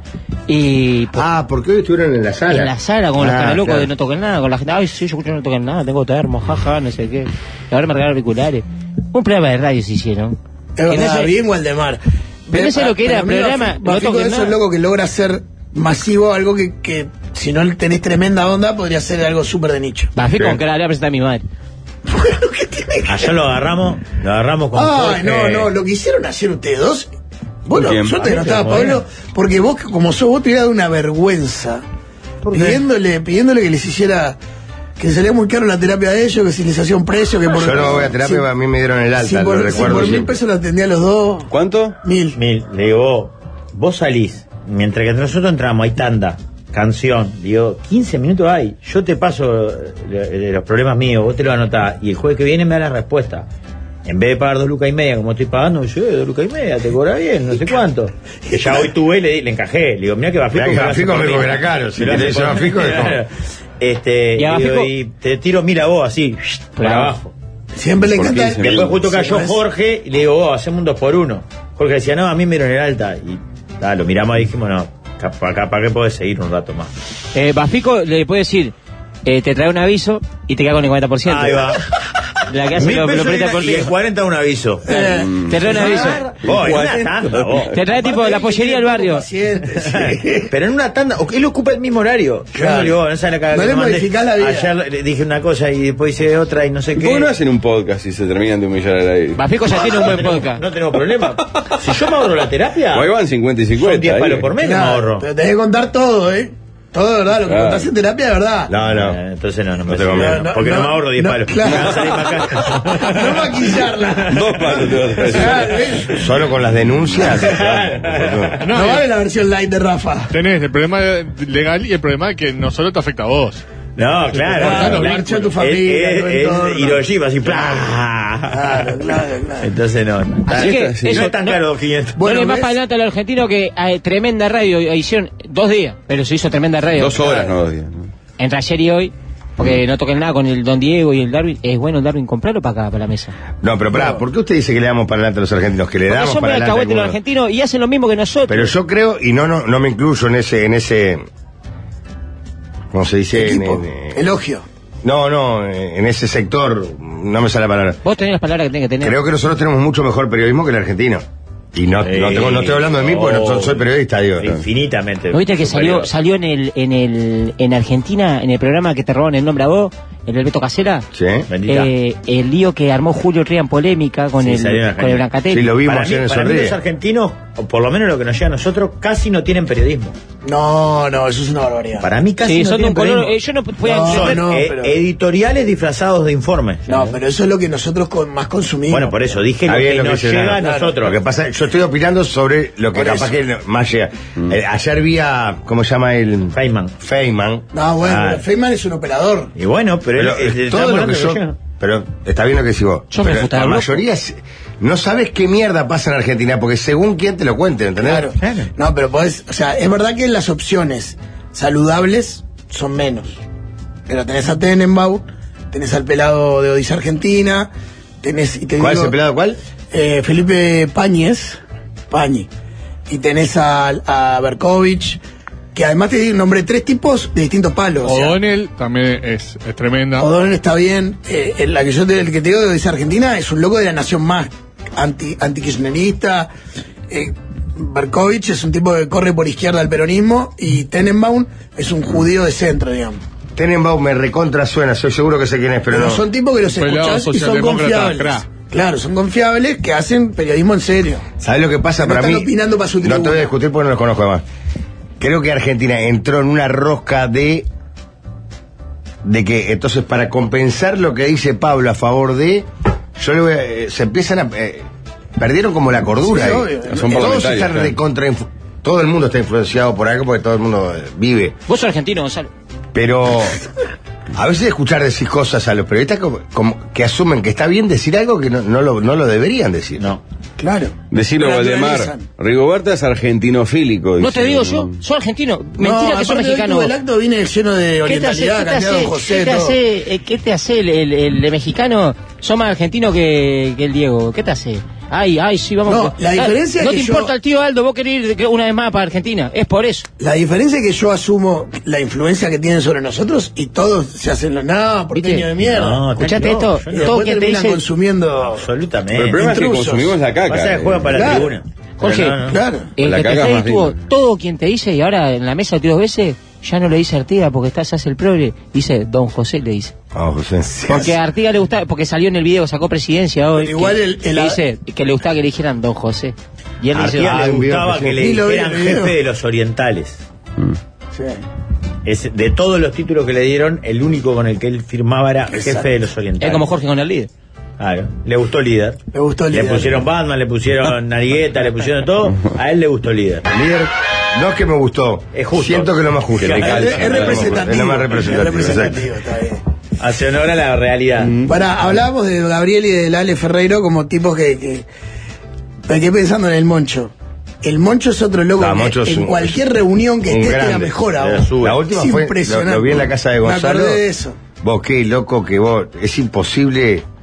[SPEAKER 8] Y
[SPEAKER 3] porque hoy estuvieron en la sala.
[SPEAKER 8] En la sala, con los canalocos
[SPEAKER 3] claro.
[SPEAKER 8] de no toquen nada, con la gente, ay, sí, yo escucho no toquen nada, tengo termo, jaja, no sé qué. Y ahora me regalaron auriculares. Un programa de radio se hicieron.
[SPEAKER 2] Es verdad, bien Waldemar.
[SPEAKER 8] Pero no sé lo que era, programa, no toquen
[SPEAKER 2] eso
[SPEAKER 8] nada.
[SPEAKER 2] es loco que logra hacer masivo algo que si no tenés tremenda onda podría ser algo súper de nicho.
[SPEAKER 8] Bajé con cara, le voy a presentar a mi madre.
[SPEAKER 2] Bueno, ¿qué tiene que
[SPEAKER 1] Ayer lo agarramos con
[SPEAKER 2] Jorge. No, lo que hicieron ayer ustedes dos. Bueno, suerte que no estaba Pablo, porque vos, como sos vos, te hubiera dado una vergüenza pidiéndole que les hiciera, que salía muy caro la terapia de ellos, que si les hacía un precio, que por...
[SPEAKER 3] Yo no voy a terapia, a mí me dieron el alta, lo recuerdo.
[SPEAKER 2] Por 1.000 pesos lo atendía a los dos.
[SPEAKER 5] ¿Cuánto?
[SPEAKER 2] 1.000.
[SPEAKER 1] Le digo, vos salís, mientras que nosotros entramos, hay tanda, canción, digo, 15 minutos hay, yo te paso los problemas míos, vos te lo anotás, y el jueves que viene me da la respuesta. En vez de pagar 2,5 lucas, como estoy pagando, yo 2,5 lucas, te cobra bien, no sé cuánto. Y ya hoy tuve y le encajé, le digo, mirá que
[SPEAKER 3] Bafico me cobra caro, si te dice Bafico
[SPEAKER 1] y te tiro 1.000 a vos así, por abajo.
[SPEAKER 2] Siempre le encanta.
[SPEAKER 1] Después justo cayó Jorge y le digo, hacemos un 2x1. Jorge decía, no, a mí me dieron el alta. Y lo miramos y dijimos, no, Capaz que podés seguir un rato más.
[SPEAKER 8] Bafico le puede decir, te trae un aviso y te queda con el 40%.
[SPEAKER 1] Ahí va.
[SPEAKER 8] La que hace
[SPEAKER 1] 1000
[SPEAKER 8] lo
[SPEAKER 1] pesos
[SPEAKER 8] presta por
[SPEAKER 1] y el 40 un aviso.
[SPEAKER 8] Te trae un aviso.
[SPEAKER 1] Vos, en una tanda, vos.
[SPEAKER 8] Te trae tipo la pollería del barrio.
[SPEAKER 1] Pero en una tanda, él ocupa el mismo horario.
[SPEAKER 2] Claro.
[SPEAKER 1] Yo digo, no sabes la cagada
[SPEAKER 2] No
[SPEAKER 1] que
[SPEAKER 2] le
[SPEAKER 1] te mandé.
[SPEAKER 2] modificás la vida.
[SPEAKER 1] Ayer le dije una cosa y después hice otra y no sé
[SPEAKER 5] ¿Por
[SPEAKER 1] qué.
[SPEAKER 5] qué no hacen un podcast y se terminan de humillar al aire?
[SPEAKER 8] Bafico ya tiene un buen podcast.
[SPEAKER 1] No tenemos problema. Si yo me ahorro la terapia,
[SPEAKER 5] Ahí van 50 y
[SPEAKER 1] son
[SPEAKER 5] 50.
[SPEAKER 1] 10
[SPEAKER 5] ahí.
[SPEAKER 1] palos por mes que me ahorro.
[SPEAKER 2] Pero tenés que contar todo, Todo de verdad, lo que
[SPEAKER 5] Claro.
[SPEAKER 2] contás en terapia de verdad.
[SPEAKER 3] No.
[SPEAKER 1] Entonces no me
[SPEAKER 3] te
[SPEAKER 1] sirve.
[SPEAKER 3] conviene.
[SPEAKER 1] Porque no me ahorro 10 palos.
[SPEAKER 2] Claro.
[SPEAKER 1] Me van a salir para acá.
[SPEAKER 2] No maquillarla.
[SPEAKER 5] 2 palos te vas a traer.
[SPEAKER 2] Claro,
[SPEAKER 3] Solo con las denuncias.
[SPEAKER 2] No vale la versión light de Rafa.
[SPEAKER 7] Tenés el problema legal y el problema que no solo te afecta a vos.
[SPEAKER 1] No, claro.
[SPEAKER 2] Claro, marchó a tu familia, tu
[SPEAKER 1] Es
[SPEAKER 2] entorno.
[SPEAKER 1] Hiroshima, así.
[SPEAKER 2] Claro.
[SPEAKER 1] Entonces no.
[SPEAKER 8] Así que
[SPEAKER 5] Sí.
[SPEAKER 1] No
[SPEAKER 8] eso
[SPEAKER 1] es tan caro 500.
[SPEAKER 2] Bueno,
[SPEAKER 8] no es más
[SPEAKER 2] ¿ves?
[SPEAKER 8] para adelante al argentino que tremenda radio. Hicieron 2 días, pero se hizo tremenda radio.
[SPEAKER 5] 2 horas, no 2 días. ¿no?
[SPEAKER 8] Entre ayer y hoy, porque no toquen nada con el Don Diego y el Darwin. Es bueno el Darwin comprarlo para acá, para la mesa.
[SPEAKER 3] No, pero pará, ¿por qué usted dice que le damos para adelante a los argentinos? Que le
[SPEAKER 8] Porque
[SPEAKER 3] damos
[SPEAKER 8] son
[SPEAKER 3] para
[SPEAKER 8] muy
[SPEAKER 3] adelante.
[SPEAKER 8] alcahuetes los
[SPEAKER 3] algunos.
[SPEAKER 8] argentinos y hacen lo mismo que nosotros.
[SPEAKER 3] Pero yo creo, y no me incluyo en ese ¿cómo se dice?
[SPEAKER 2] Equipo. Elogio.
[SPEAKER 3] En ese sector, no me sale la palabra.
[SPEAKER 8] Vos tenés las palabras que tenés que tener.
[SPEAKER 3] Creo que nosotros tenemos mucho mejor periodismo que el argentino. Y no estoy hablando de mí porque no soy periodista, digo.
[SPEAKER 1] Infinitamente.
[SPEAKER 8] ¿No viste que
[SPEAKER 1] superior.
[SPEAKER 8] salió en Argentina, en el programa que te roban el nombre a vos, el del Beto Casera?
[SPEAKER 3] Sí.
[SPEAKER 1] Bendita.
[SPEAKER 8] El lío que armó Julio Ría en polémica con
[SPEAKER 1] Sí, salió en
[SPEAKER 8] el
[SPEAKER 1] Argentina.
[SPEAKER 8] Brancatelli.
[SPEAKER 3] Sí, lo vimos
[SPEAKER 1] Para mí,
[SPEAKER 3] ayer en
[SPEAKER 1] para mí
[SPEAKER 3] Sonríe.
[SPEAKER 1] los argentinos, o por lo menos lo que nos llega a nosotros, casi no tienen periodismo.
[SPEAKER 2] No, eso es una barbaridad.
[SPEAKER 1] Para mí casi
[SPEAKER 8] Sí,
[SPEAKER 1] no
[SPEAKER 8] son de un
[SPEAKER 1] tienen
[SPEAKER 8] color.
[SPEAKER 1] periodismo.
[SPEAKER 8] Yo no podía
[SPEAKER 2] No,
[SPEAKER 8] entender.
[SPEAKER 2] no. pero-
[SPEAKER 1] Editoriales disfrazados de informes.
[SPEAKER 2] No, pero eso es lo que nosotros más consumimos.
[SPEAKER 1] Bueno, por eso dije
[SPEAKER 3] Está
[SPEAKER 1] lo
[SPEAKER 3] bien
[SPEAKER 1] que
[SPEAKER 3] lo que
[SPEAKER 1] nos
[SPEAKER 3] dice
[SPEAKER 1] llega a
[SPEAKER 3] Nano.
[SPEAKER 1] nosotros.
[SPEAKER 3] Lo que pasa, yo estoy opinando sobre lo que
[SPEAKER 2] Por
[SPEAKER 3] capaz
[SPEAKER 2] eso.
[SPEAKER 3] que más llega. Ayer vi a, ¿cómo se llama el?
[SPEAKER 1] Feynman.
[SPEAKER 3] Feynman.
[SPEAKER 2] No, bueno,
[SPEAKER 3] Ah,
[SPEAKER 2] pero Feynman es un operador.
[SPEAKER 1] Y bueno, pero,
[SPEAKER 3] pero
[SPEAKER 1] él
[SPEAKER 3] todo lo que yo.
[SPEAKER 1] llega.
[SPEAKER 3] Pero está bien lo que decís vos.
[SPEAKER 8] Yo me
[SPEAKER 3] Pero
[SPEAKER 8] fui tan
[SPEAKER 3] la
[SPEAKER 8] loco.
[SPEAKER 3] mayoría no sabes qué mierda pasa en Argentina, porque según quién te lo cuente, ¿entendés?
[SPEAKER 2] Claro. No, pero podés, o sea, es verdad que las opciones saludables son menos. Pero tenés a Tenenbaum, tenés al pelado de Odisea Argentina, tenés, y te
[SPEAKER 3] ¿Cuál es
[SPEAKER 2] digo,
[SPEAKER 3] el pelado? ¿Cuál?
[SPEAKER 2] Felipe Pañi. Y tenés a Berkovich, que además te digo, nombré 3 tipos de distintos palos. o sea,
[SPEAKER 7] O'Donnell también es tremenda.
[SPEAKER 2] O'Donnell está bien. El que te digo de Odisea Argentina es un loco de la nación más anti-kirchnerista. Berkovich es un tipo que corre por izquierda al peronismo y Tenenbaum es un judío de centro, digamos.
[SPEAKER 3] Tenenbaum me recontra suena, soy seguro que sé quién es, pero
[SPEAKER 2] Pero
[SPEAKER 3] no.
[SPEAKER 2] son tipos que los
[SPEAKER 7] Pelado
[SPEAKER 2] escuchás y son
[SPEAKER 7] socialdemócrata,
[SPEAKER 2] confiables.
[SPEAKER 7] crack.
[SPEAKER 2] Claro, son confiables que hacen periodismo en serio.
[SPEAKER 3] ¿Sabes lo que pasa
[SPEAKER 2] No
[SPEAKER 3] para
[SPEAKER 2] están
[SPEAKER 3] mí?
[SPEAKER 2] opinando para su
[SPEAKER 3] No te
[SPEAKER 2] tribuna.
[SPEAKER 3] voy a discutir porque no los conozco además. Creo que Argentina entró en una rosca de que entonces para compensar lo que dice Pablo a favor de se empiezan a perdieron como la cordura
[SPEAKER 2] Sí,
[SPEAKER 3] ahí.
[SPEAKER 2] obvio.
[SPEAKER 5] Son
[SPEAKER 3] Todos
[SPEAKER 5] parlamentarios,
[SPEAKER 3] están
[SPEAKER 5] claro.
[SPEAKER 3] todo el mundo está influenciado por algo porque todo el mundo vive,
[SPEAKER 8] Vos sos argentino, Gonzalo.
[SPEAKER 3] pero a veces escuchar decir cosas a los periodistas como que asumen que está bien decir algo que no lo deberían decir.
[SPEAKER 1] No.
[SPEAKER 2] Claro.
[SPEAKER 3] Pues
[SPEAKER 5] Decirlo, Valdemar.
[SPEAKER 2] Naturalizan.
[SPEAKER 5] Rigoberta es argentinofílico.
[SPEAKER 8] No
[SPEAKER 5] dice,
[SPEAKER 8] te digo yo, soy argentino. Mentira
[SPEAKER 2] No,
[SPEAKER 8] que soy
[SPEAKER 2] aparte hoy
[SPEAKER 8] mexicano.
[SPEAKER 2] tuve el acto vine lleno de orientalidad, cantidad de Don José, todo.
[SPEAKER 8] ¿Qué te hace el de mexicano? Sos más argentino que el Diego. ¿Qué te hace? Ay, sí, vamos.
[SPEAKER 2] No, la diferencia
[SPEAKER 8] no
[SPEAKER 2] es
[SPEAKER 8] te
[SPEAKER 2] que yo-
[SPEAKER 8] importa el tío Aldo, vos querés ir una vez más para Argentina. Es por eso.
[SPEAKER 2] La diferencia es que yo asumo la influencia que tienen sobre nosotros y todos se hacen los nada, porteño
[SPEAKER 8] ¿Viste?
[SPEAKER 2] de mierda.
[SPEAKER 1] No,
[SPEAKER 8] ¿Escuchaste
[SPEAKER 1] no,
[SPEAKER 8] esto?
[SPEAKER 1] yo
[SPEAKER 2] Y
[SPEAKER 1] no.
[SPEAKER 8] Todo
[SPEAKER 2] después
[SPEAKER 8] quien te
[SPEAKER 2] terminan
[SPEAKER 8] dice.
[SPEAKER 2] consumiendo.
[SPEAKER 1] Absolutamente.
[SPEAKER 5] Pero el problema es que
[SPEAKER 2] Intrusos.
[SPEAKER 5] consumimos la caca.
[SPEAKER 1] Pasa que juega para
[SPEAKER 2] Claro.
[SPEAKER 1] la tribuna.
[SPEAKER 8] Jorge,
[SPEAKER 1] Pero no.
[SPEAKER 2] Claro.
[SPEAKER 8] El
[SPEAKER 5] La
[SPEAKER 8] que te
[SPEAKER 5] caga
[SPEAKER 8] fue
[SPEAKER 5] más
[SPEAKER 8] tuvo
[SPEAKER 5] linda.
[SPEAKER 8] todo quien te dice y ahora en la mesa de 2 veces ya no le dice Artigas porque se hace el progre, dice Don José, le dice.
[SPEAKER 3] José.
[SPEAKER 8] Porque a Artigas le gustaba, porque salió en el video, sacó presidencia hoy.
[SPEAKER 2] Pero igual
[SPEAKER 8] que,
[SPEAKER 2] el-
[SPEAKER 8] que le dice que le gustaba que le dijeran Don José. Y él
[SPEAKER 1] A
[SPEAKER 8] dice,
[SPEAKER 1] Artigas le
[SPEAKER 3] un video
[SPEAKER 1] gustaba
[SPEAKER 3] que
[SPEAKER 1] que
[SPEAKER 3] sí.
[SPEAKER 1] le
[SPEAKER 2] Ni lo vi,
[SPEAKER 1] dijeran
[SPEAKER 2] el video.
[SPEAKER 1] jefe de los orientales.
[SPEAKER 2] Sí.
[SPEAKER 1] De todos los títulos que le dieron, el único con el que él firmaba era
[SPEAKER 2] Exacto.
[SPEAKER 1] jefe de los orientales.
[SPEAKER 8] es como Jorge con el líder.
[SPEAKER 1] Claro. Le gustó líder.
[SPEAKER 2] Me gustó el
[SPEAKER 1] Le
[SPEAKER 2] líder.
[SPEAKER 1] pusieron Batman, le pusieron Narigueta, le pusieron todo. A él le gustó líder.
[SPEAKER 3] Líder, no es que me gustó.
[SPEAKER 1] Es justo.
[SPEAKER 3] Siento que es lo más justo.
[SPEAKER 1] Que recalza.
[SPEAKER 2] Es representativo.
[SPEAKER 3] Es lo más representativo.
[SPEAKER 2] Es representativo, está bien.
[SPEAKER 1] Hace honor a la realidad.
[SPEAKER 2] Hablábamos de Gabriel y del Ale Ferreiro como tipos que me quedé pensando en el Moncho. El Moncho es otro loco
[SPEAKER 3] No,
[SPEAKER 2] que
[SPEAKER 3] Moncho es
[SPEAKER 2] en
[SPEAKER 3] un-
[SPEAKER 2] cualquier reunión que
[SPEAKER 3] un
[SPEAKER 2] esté
[SPEAKER 3] grande.
[SPEAKER 2] la mejora.
[SPEAKER 1] Le
[SPEAKER 2] vos.
[SPEAKER 1] sube.
[SPEAKER 3] La última
[SPEAKER 2] Es
[SPEAKER 3] fue,
[SPEAKER 2] impresionante.
[SPEAKER 3] lo vi en la casa de Gonzalo.
[SPEAKER 2] Me acordé de eso.
[SPEAKER 3] Vos, qué loco que vos, es imposible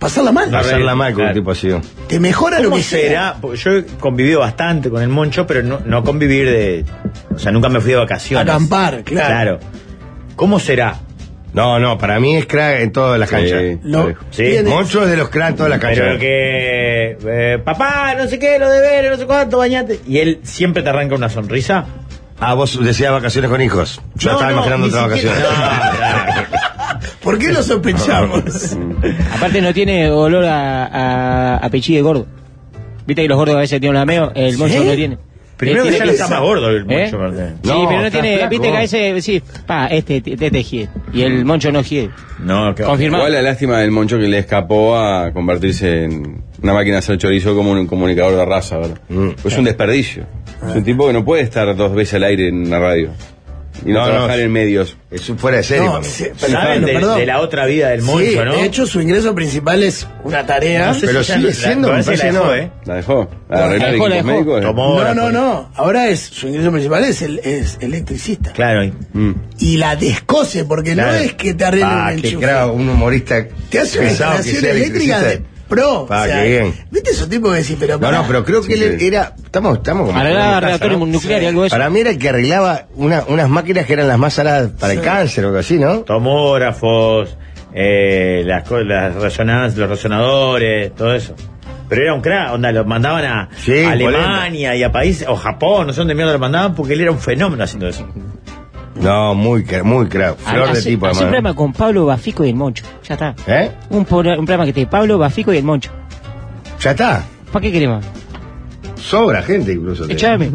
[SPEAKER 2] pasarla mal.
[SPEAKER 3] Pasarla mal con un
[SPEAKER 1] Claro.
[SPEAKER 3] tipo así.
[SPEAKER 2] Te mejora lo
[SPEAKER 1] ¿Cómo
[SPEAKER 2] que sea.
[SPEAKER 1] será? Porque yo he convivido bastante con el Moncho, pero no convivir de... O sea, nunca me fui de vacaciones.
[SPEAKER 2] Acampar, claro.
[SPEAKER 1] ¿Cómo será?
[SPEAKER 3] No, para mí es crack en todas las canchas.
[SPEAKER 1] Sí.
[SPEAKER 2] Tiene-
[SPEAKER 3] Moncho es de los cracks en todas las canchas.
[SPEAKER 1] Pero que... papá, no sé qué, lo deberes, no sé cuánto, bañate. Y él siempre te arranca una sonrisa.
[SPEAKER 3] Ah, vos decías vacaciones con hijos. Yo estaba imaginando
[SPEAKER 1] ni
[SPEAKER 3] otras
[SPEAKER 1] siquiera-
[SPEAKER 3] vacaciones.
[SPEAKER 1] No, claro.
[SPEAKER 2] ¿Por qué lo sospechamos?
[SPEAKER 8] Aparte no tiene olor a pechí de gordo. Viste que los gordos a veces tienen un lameo, el Moncho no tiene.
[SPEAKER 1] Primero
[SPEAKER 8] Él
[SPEAKER 1] que ya
[SPEAKER 8] tiene-
[SPEAKER 1] no está más gordo el
[SPEAKER 8] ¿Eh?
[SPEAKER 1] Moncho. Martín.
[SPEAKER 8] Sí,
[SPEAKER 3] No,
[SPEAKER 8] pero no
[SPEAKER 3] está
[SPEAKER 8] tiene,
[SPEAKER 3] flaco.
[SPEAKER 8] viste que a veces, sí, este gie. Y el Moncho no gie.
[SPEAKER 1] No, que
[SPEAKER 8] Confirmado.
[SPEAKER 5] Igual la lástima del Moncho que le escapó a convertirse en una máquina de hacer chorizo como un comunicador de raza, ¿verdad? Pues es un desperdicio. Es un tipo que no puede estar 2 veces al aire en una radio. Y no, trabajar en medios.
[SPEAKER 3] Es un fuera de serie.
[SPEAKER 2] No,
[SPEAKER 3] para mí.
[SPEAKER 2] sí,
[SPEAKER 1] ¿Saben
[SPEAKER 2] perdón.
[SPEAKER 1] de la otra vida del Moncho,
[SPEAKER 2] Sí,
[SPEAKER 1] no?
[SPEAKER 2] de hecho su ingreso principal es una tarea.
[SPEAKER 1] No sé
[SPEAKER 3] pero
[SPEAKER 1] si ya
[SPEAKER 3] sigue
[SPEAKER 1] la-
[SPEAKER 3] siendo,
[SPEAKER 1] me
[SPEAKER 3] me
[SPEAKER 1] parece que
[SPEAKER 3] parece
[SPEAKER 1] la dejó,
[SPEAKER 3] no.
[SPEAKER 1] ¿eh?
[SPEAKER 5] La dejó. La arreglar
[SPEAKER 8] la dejó.
[SPEAKER 5] equipos médicos.
[SPEAKER 1] Tomó.
[SPEAKER 2] No. Ahora es su ingreso principal es electricista.
[SPEAKER 1] Claro.
[SPEAKER 2] Y la descose, porque
[SPEAKER 1] Claro.
[SPEAKER 2] no es que te arregle un
[SPEAKER 3] Que
[SPEAKER 2] enchufe.
[SPEAKER 3] crea un humorista
[SPEAKER 2] Te hace una
[SPEAKER 3] pesado que
[SPEAKER 2] instalación
[SPEAKER 3] sea
[SPEAKER 2] eléctrica de
[SPEAKER 3] electricista.
[SPEAKER 2] pro.
[SPEAKER 3] Pa, qué bien.
[SPEAKER 2] ¿Viste esos tipos que decís, pero
[SPEAKER 3] No, pero creo que él era. Estamos como.
[SPEAKER 8] Arreglaba
[SPEAKER 3] en casa,
[SPEAKER 8] reactores
[SPEAKER 3] ¿no?
[SPEAKER 8] nucleares y algo de eso.
[SPEAKER 3] Para mí era el que arreglaba unas máquinas que eran las más saladas para el cáncer o algo así, ¿no?
[SPEAKER 1] Tomógrafos, las resonancias, los resonadores, todo eso. Pero era un crack, onda, lo mandaban a
[SPEAKER 3] Sí,
[SPEAKER 1] Alemania y a países, o Japón, no sé dónde mierda lo mandaban, porque él era un fenómeno haciendo eso.
[SPEAKER 3] No, muy crack. Flor de tipo,
[SPEAKER 8] Hace un
[SPEAKER 3] además.
[SPEAKER 8] programa con Pablo Bafico y el Moncho. Ya está.
[SPEAKER 3] ¿Eh?
[SPEAKER 8] Un programa que te Pablo Bafico y el Moncho.
[SPEAKER 3] Ya está.
[SPEAKER 8] ¿Para qué queremos?
[SPEAKER 3] Sobra gente incluso.
[SPEAKER 8] Echame.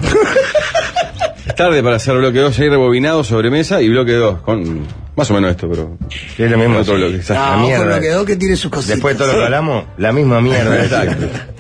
[SPEAKER 5] Es tarde para hacer bloque 2 ahí rebobinado sobre mesa y bloque 2 con más o menos esto, pero
[SPEAKER 3] Es lo mismo.
[SPEAKER 5] otro bloque.
[SPEAKER 3] La
[SPEAKER 2] No,
[SPEAKER 3] mierda.
[SPEAKER 2] con lo que quedó que tiene sus cositas.
[SPEAKER 3] Después de todo lo que hablamos, la misma mierda.
[SPEAKER 5] Exacto.